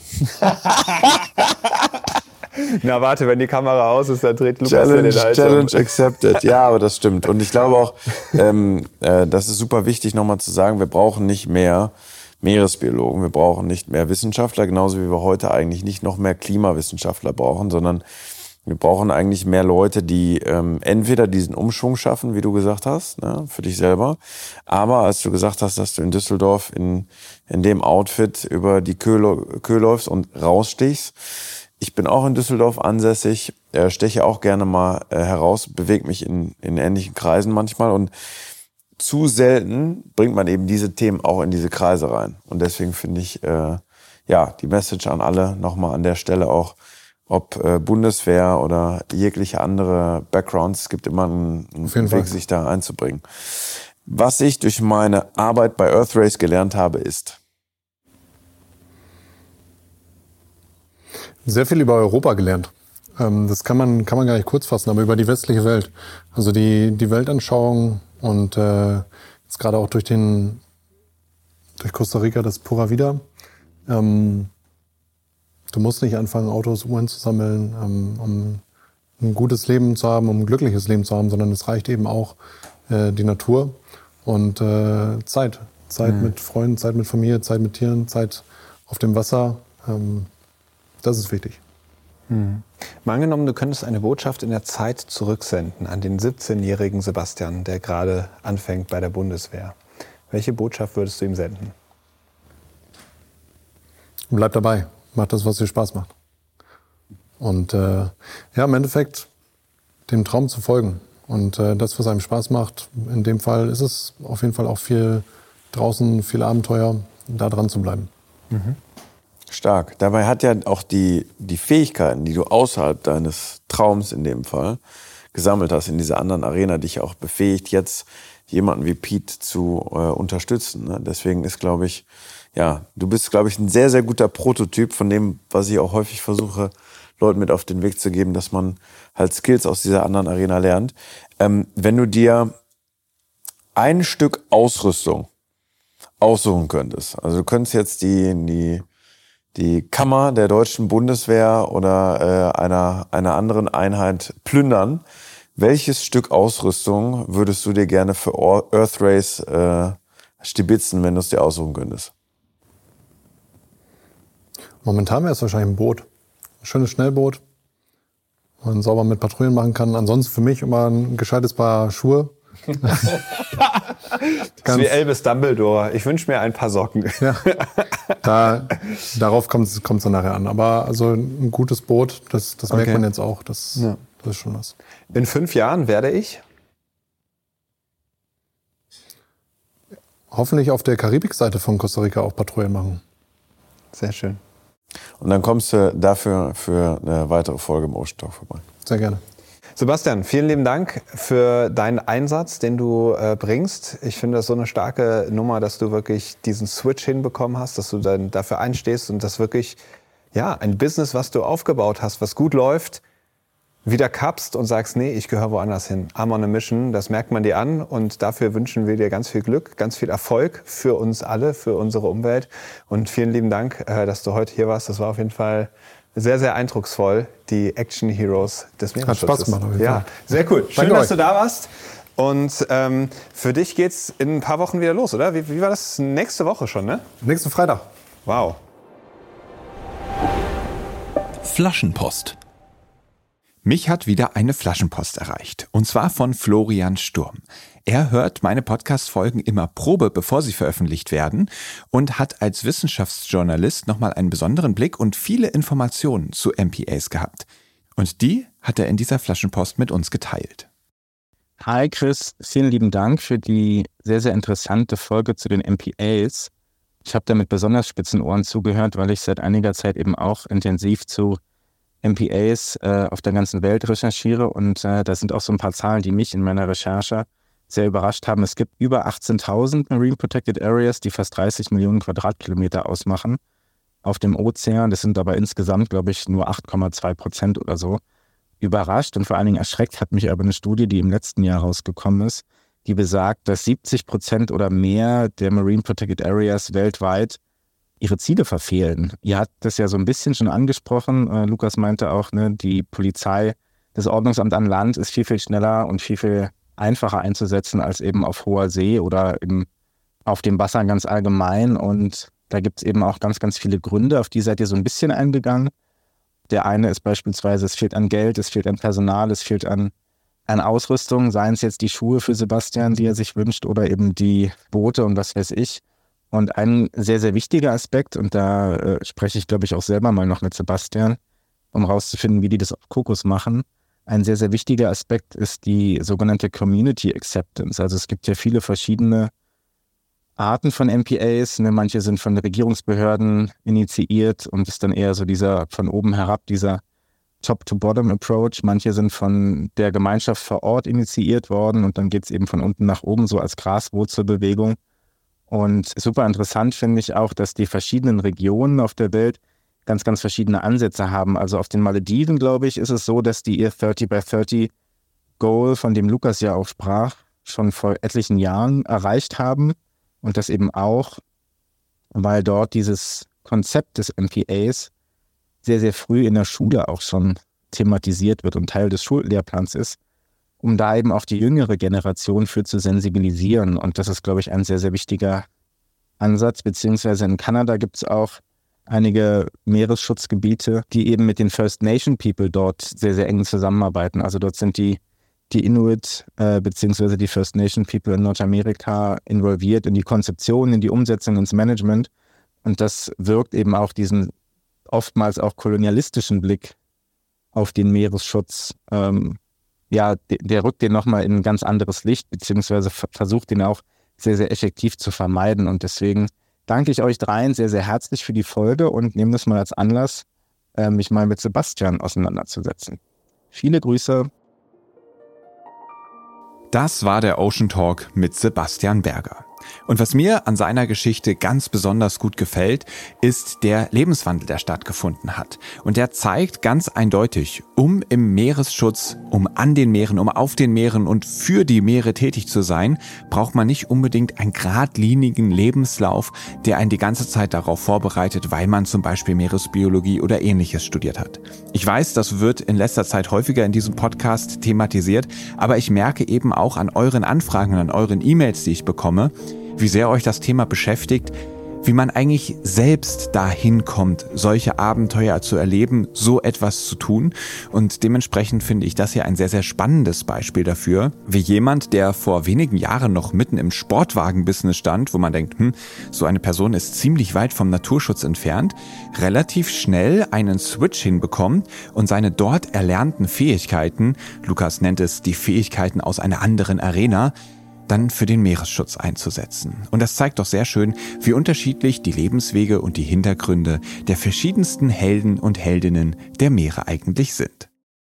Na warte, wenn die Kamera aus ist, dann dreht Lukas Challenge, den Hals Challenge um. accepted. Ja, aber das stimmt. Und ich glaube auch, ähm, äh, das ist super wichtig, nochmal zu sagen, wir brauchen nicht mehr Meeresbiologen, wir brauchen nicht mehr Wissenschaftler, genauso wie wir heute eigentlich nicht noch mehr Klimawissenschaftler brauchen, sondern wir brauchen eigentlich mehr Leute, die ähm, entweder diesen Umschwung schaffen, wie du gesagt hast, ne, für dich selber, aber als du gesagt hast, dass du in Düsseldorf in, in dem Outfit über die Köh, Köh läufst und rausstichst. Ich bin auch in Düsseldorf ansässig, äh, steche auch gerne mal äh, heraus, bewege mich in, in ähnlichen Kreisen manchmal und zu selten bringt man eben diese Themen auch in diese Kreise rein. Und deswegen finde ich, äh, ja, die Message an alle nochmal an der Stelle auch, ob äh, Bundeswehr oder jegliche andere Backgrounds, es gibt immer einen, einen Weg, sich da einzubringen. Was ich durch meine Arbeit bei Earthrace gelernt habe, ist sehr viel über Europa gelernt. Ähm, das kann man, kann man gar nicht kurz fassen, aber über die westliche Welt. Also die, die Weltanschauung und äh, jetzt gerade auch durch den, durch Costa Rica das Pura Vida. Ähm, du musst nicht anfangen, Autos, Uhren zu sammeln, ähm, um ein gutes Leben zu haben, um ein glückliches Leben zu haben, sondern es reicht eben auch äh, die Natur und äh, Zeit. Zeit mhm. mit Freunden, Zeit mit Familie, Zeit mit Tieren, Zeit auf dem Wasser. Ähm, das ist wichtig. Hm. Mal angenommen, du könntest eine Botschaft in der Zeit zurücksenden an den siebzehnjährigen Sebastian, der gerade anfängt bei der Bundeswehr. Welche Botschaft würdest du ihm senden? Bleib dabei. Mach das, was dir Spaß macht. Und äh, ja, im Endeffekt dem Traum zu folgen. Und äh, das, was einem Spaß macht, in dem Fall ist es auf jeden Fall auch viel draußen, viel Abenteuer, da dran zu bleiben. Mhm. Stark. Dabei hat ja auch die, die Fähigkeiten, die du außerhalb deines Traums in dem Fall gesammelt hast, in dieser anderen Arena, dich auch befähigt, jetzt jemanden wie Pete zu äh, unterstützen. Ne? Deswegen ist, glaube ich, ja, du bist, glaube ich, ein sehr, sehr guter Prototyp von dem, was ich auch häufig versuche, Leuten mit auf den Weg zu geben, dass man halt Skills aus dieser anderen Arena lernt. Ähm, wenn du dir ein Stück Ausrüstung aussuchen könntest, also du könntest jetzt die, die, die Kammer der deutschen Bundeswehr oder äh, einer, einer anderen Einheit plündern, welches Stück Ausrüstung würdest du dir gerne für Earthrace äh, stibitzen, wenn du es dir aussuchen könntest? Momentan wäre es wahrscheinlich ein Boot. Ein schönes Schnellboot, wo man sauber mit Patrouillen machen kann. Ansonsten für mich immer ein gescheites Paar Schuhe. Das ist wie Elvis Dumbledore. Ich wünsche mir ein paar Socken. Ja, da, darauf kommt es dann nachher an. Aber also ein gutes Boot, das, das merkt Okay. man jetzt auch. Das, Ja. das ist schon was. In fünf Jahren werde ich? Hoffentlich auf der Karibikseite von Costa Rica auch Patrouillen machen. Sehr schön. Und dann kommst du dafür für eine weitere Folge im Ocean Talk vorbei. Sehr gerne. Sebastian, vielen lieben Dank für deinen Einsatz, den du äh, bringst. Ich finde das so eine starke Nummer, dass du wirklich diesen Switch hinbekommen hast, dass du dann dafür einstehst und das wirklich, ja, ein Business, was du aufgebaut hast, was gut läuft, wieder kappst und sagst, nee, ich gehöre woanders hin. I'm on a mission, das merkt man dir an und dafür wünschen wir dir ganz viel Glück, ganz viel Erfolg für uns alle, für unsere Umwelt und vielen lieben Dank, äh, dass du heute hier warst. Das war auf jeden Fall sehr, sehr eindrucksvoll, die Action Heroes des Meeresschutzes. Hat Spaß gemacht auf jeden Ja, Fall. sehr cool. Schön, Danke dass euch. du da warst. Und ähm, für dich geht's in ein paar Wochen wieder los, oder? Wie, wie war das? Nächste Woche schon, ne? Nächsten Freitag. Wow. Flaschenpost. Mich hat wieder eine Flaschenpost erreicht. Und zwar von Florian Sturm. Er hört meine Podcast-Folgen immer Probe, bevor sie veröffentlicht werden und hat als Wissenschaftsjournalist nochmal einen besonderen Blick und viele Informationen zu M P As gehabt. Und die hat er in dieser Flaschenpost mit uns geteilt. Hi Chris, vielen lieben Dank für die sehr, sehr interessante Folge zu den M P As. Ich habe da mit besonders spitzen Ohren zugehört, weil ich seit einiger Zeit eben auch intensiv zu M P As äh, auf der ganzen Welt recherchiere und äh, da sind auch so ein paar Zahlen, die mich in meiner Recherche sehr überrascht haben. Es gibt über achtzehntausend Marine Protected Areas, die fast dreißig Millionen Quadratkilometer ausmachen auf dem Ozean. Das sind aber insgesamt, glaube ich, nur acht Komma zwei Prozent oder so. Überrascht und vor allen Dingen erschreckt hat mich aber eine Studie, die im letzten Jahr rausgekommen ist, die besagt, dass siebzig Prozent oder mehr der Marine Protected Areas weltweit ihre Ziele verfehlen. Ihr habt das ja so ein bisschen schon angesprochen. Äh, Lukas meinte auch, ne, die Polizei, das Ordnungsamt an Land ist viel, viel schneller und viel, viel einfacher einzusetzen als eben auf hoher See oder im, auf dem Wasser ganz allgemein. Und da gibt es eben auch ganz, ganz viele Gründe, auf die seid ihr so ein bisschen eingegangen. Der eine ist beispielsweise, es fehlt an Geld, es fehlt an Personal, es fehlt an, an Ausrüstung, seien es jetzt die Schuhe für Sebastian, die er sich wünscht, oder eben die Boote und was weiß ich. Und ein sehr, sehr wichtiger Aspekt, und da äh, spreche ich, glaube ich, auch selber mal noch mit Sebastian, um rauszufinden, wie die das auf Kokos machen. Ein sehr, sehr wichtiger Aspekt ist die sogenannte Community Acceptance. Also es gibt ja viele verschiedene Arten von M P As. Ne? Manche sind von Regierungsbehörden initiiert und ist dann eher so dieser von oben herab, dieser Top-to-Bottom-Approach. Manche sind von der Gemeinschaft vor Ort initiiert worden und dann geht es eben von unten nach oben, so als Graswurzelbewegung. Und super interessant finde ich auch, dass die verschiedenen Regionen auf der Welt ganz, ganz verschiedene Ansätze haben. Also auf den Malediven, glaube ich, ist es so, dass die ihr thirty by thirty Goal, von dem Lukas ja auch sprach, schon vor etlichen Jahren erreicht haben. Und das eben auch, weil dort dieses Konzept des M P As sehr, sehr früh in der Schule auch schon thematisiert wird und Teil des Schullehrplans ist, um da eben auch die jüngere Generation für zu sensibilisieren. Und das ist, glaube ich, ein sehr, sehr wichtiger Ansatz. Beziehungsweise in Kanada gibt es auch einige Meeresschutzgebiete, die eben mit den First Nation People dort sehr, sehr eng zusammenarbeiten. Also dort sind die, die Inuit äh, bzw. die First Nation People in Nordamerika involviert in die Konzeption, in die Umsetzung, ins Management. Und das wirkt eben auch diesen oftmals auch kolonialistischen Blick auf den Meeresschutz. Ähm, ja, der, der rückt den nochmal in ein ganz anderes Licht, beziehungsweise f- versucht den auch sehr, sehr effektiv zu vermeiden. Und deswegen danke ich euch dreien sehr, sehr herzlich für die Folge und nehme das mal als Anlass, äh, mich mal mit Sebastian auseinanderzusetzen. Viele Grüße. Das war der Ocean Talk mit Sebastian Berger. Und was mir an seiner Geschichte ganz besonders gut gefällt, ist der Lebenswandel, der stattgefunden hat. Und der zeigt ganz eindeutig, um im Meeresschutz, um an den Meeren, um auf den Meeren und für die Meere tätig zu sein, braucht man nicht unbedingt einen geradlinigen Lebenslauf, der einen die ganze Zeit darauf vorbereitet, weil man zum Beispiel Meeresbiologie oder Ähnliches studiert hat. Ich weiß, das wird in letzter Zeit häufiger in diesem Podcast thematisiert, aber ich merke eben auch an euren Anfragen und an euren E-Mails, die ich bekomme, wie sehr euch das Thema beschäftigt, wie man eigentlich selbst dahin kommt, solche Abenteuer zu erleben, so etwas zu tun. Und dementsprechend finde ich das hier ein sehr, sehr spannendes Beispiel dafür, wie jemand, der vor wenigen Jahren noch mitten im Sportwagen-Business stand, wo man denkt, hm, so eine Person ist ziemlich weit vom Naturschutz entfernt, relativ schnell einen Switch hinbekommt und seine dort erlernten Fähigkeiten, Lukas nennt es die Fähigkeiten aus einer anderen Arena, dann für den Meeresschutz einzusetzen. Und das zeigt doch sehr schön, wie unterschiedlich die Lebenswege und die Hintergründe der verschiedensten Helden und Heldinnen der Meere eigentlich sind.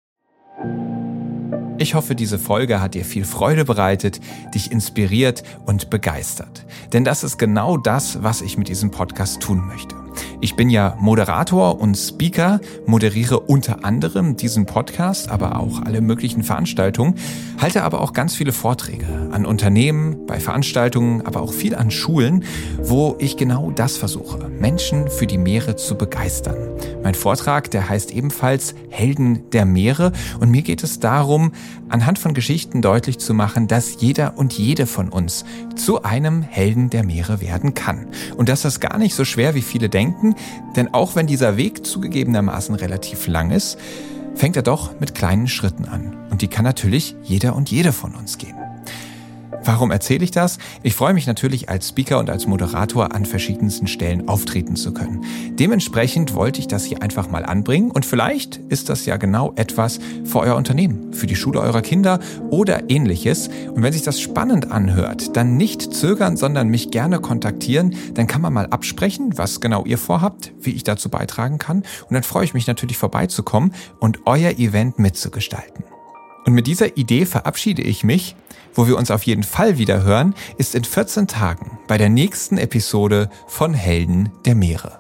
Ich hoffe, diese Folge hat dir viel Freude bereitet, dich inspiriert und begeistert. Denn das ist genau das, was ich mit diesem Podcast tun möchte. Ich bin ja Moderator und Speaker, moderiere unter anderem diesen Podcast, aber auch alle möglichen Veranstaltungen, halte aber auch ganz viele Vorträge an Unternehmen, bei Veranstaltungen, aber auch viel an Schulen, wo ich genau das versuche, Menschen für die Meere zu begeistern. Mein Vortrag, der heißt ebenfalls Helden der Meere und mir geht es darum, anhand von Geschichten deutlich zu machen, dass jeder und jede von uns zu einem Helden der Meere werden kann. Und das ist gar nicht so schwer, wie viele denken, denn auch wenn dieser Weg zugegebenermaßen relativ lang ist, fängt er doch mit kleinen Schritten an. Und die kann natürlich jeder und jede von uns gehen. Warum erzähle ich das? Ich freue mich natürlich als Speaker und als Moderator an verschiedensten Stellen auftreten zu können. Dementsprechend wollte ich das hier einfach mal anbringen und vielleicht ist das ja genau etwas für euer Unternehmen, für die Schule eurer Kinder oder Ähnliches. Und wenn sich das spannend anhört, dann nicht zögern, sondern mich gerne kontaktieren. Dann kann man mal absprechen, was genau ihr vorhabt, wie ich dazu beitragen kann. Und dann freue ich mich natürlich vorbeizukommen und euer Event mitzugestalten. Und mit dieser Idee verabschiede ich mich. Wo wir uns auf jeden Fall wieder hören, ist in vierzehn Tagen bei der nächsten Episode von Helden der Meere.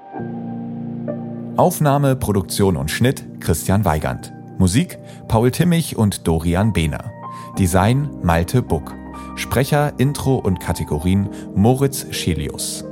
Aufnahme, Produktion und Schnitt Christian Weigand. Musik Paul Timmich und Dorian Behner. Design Malte Buck. Sprecher, Intro und Kategorien Moritz Schelius.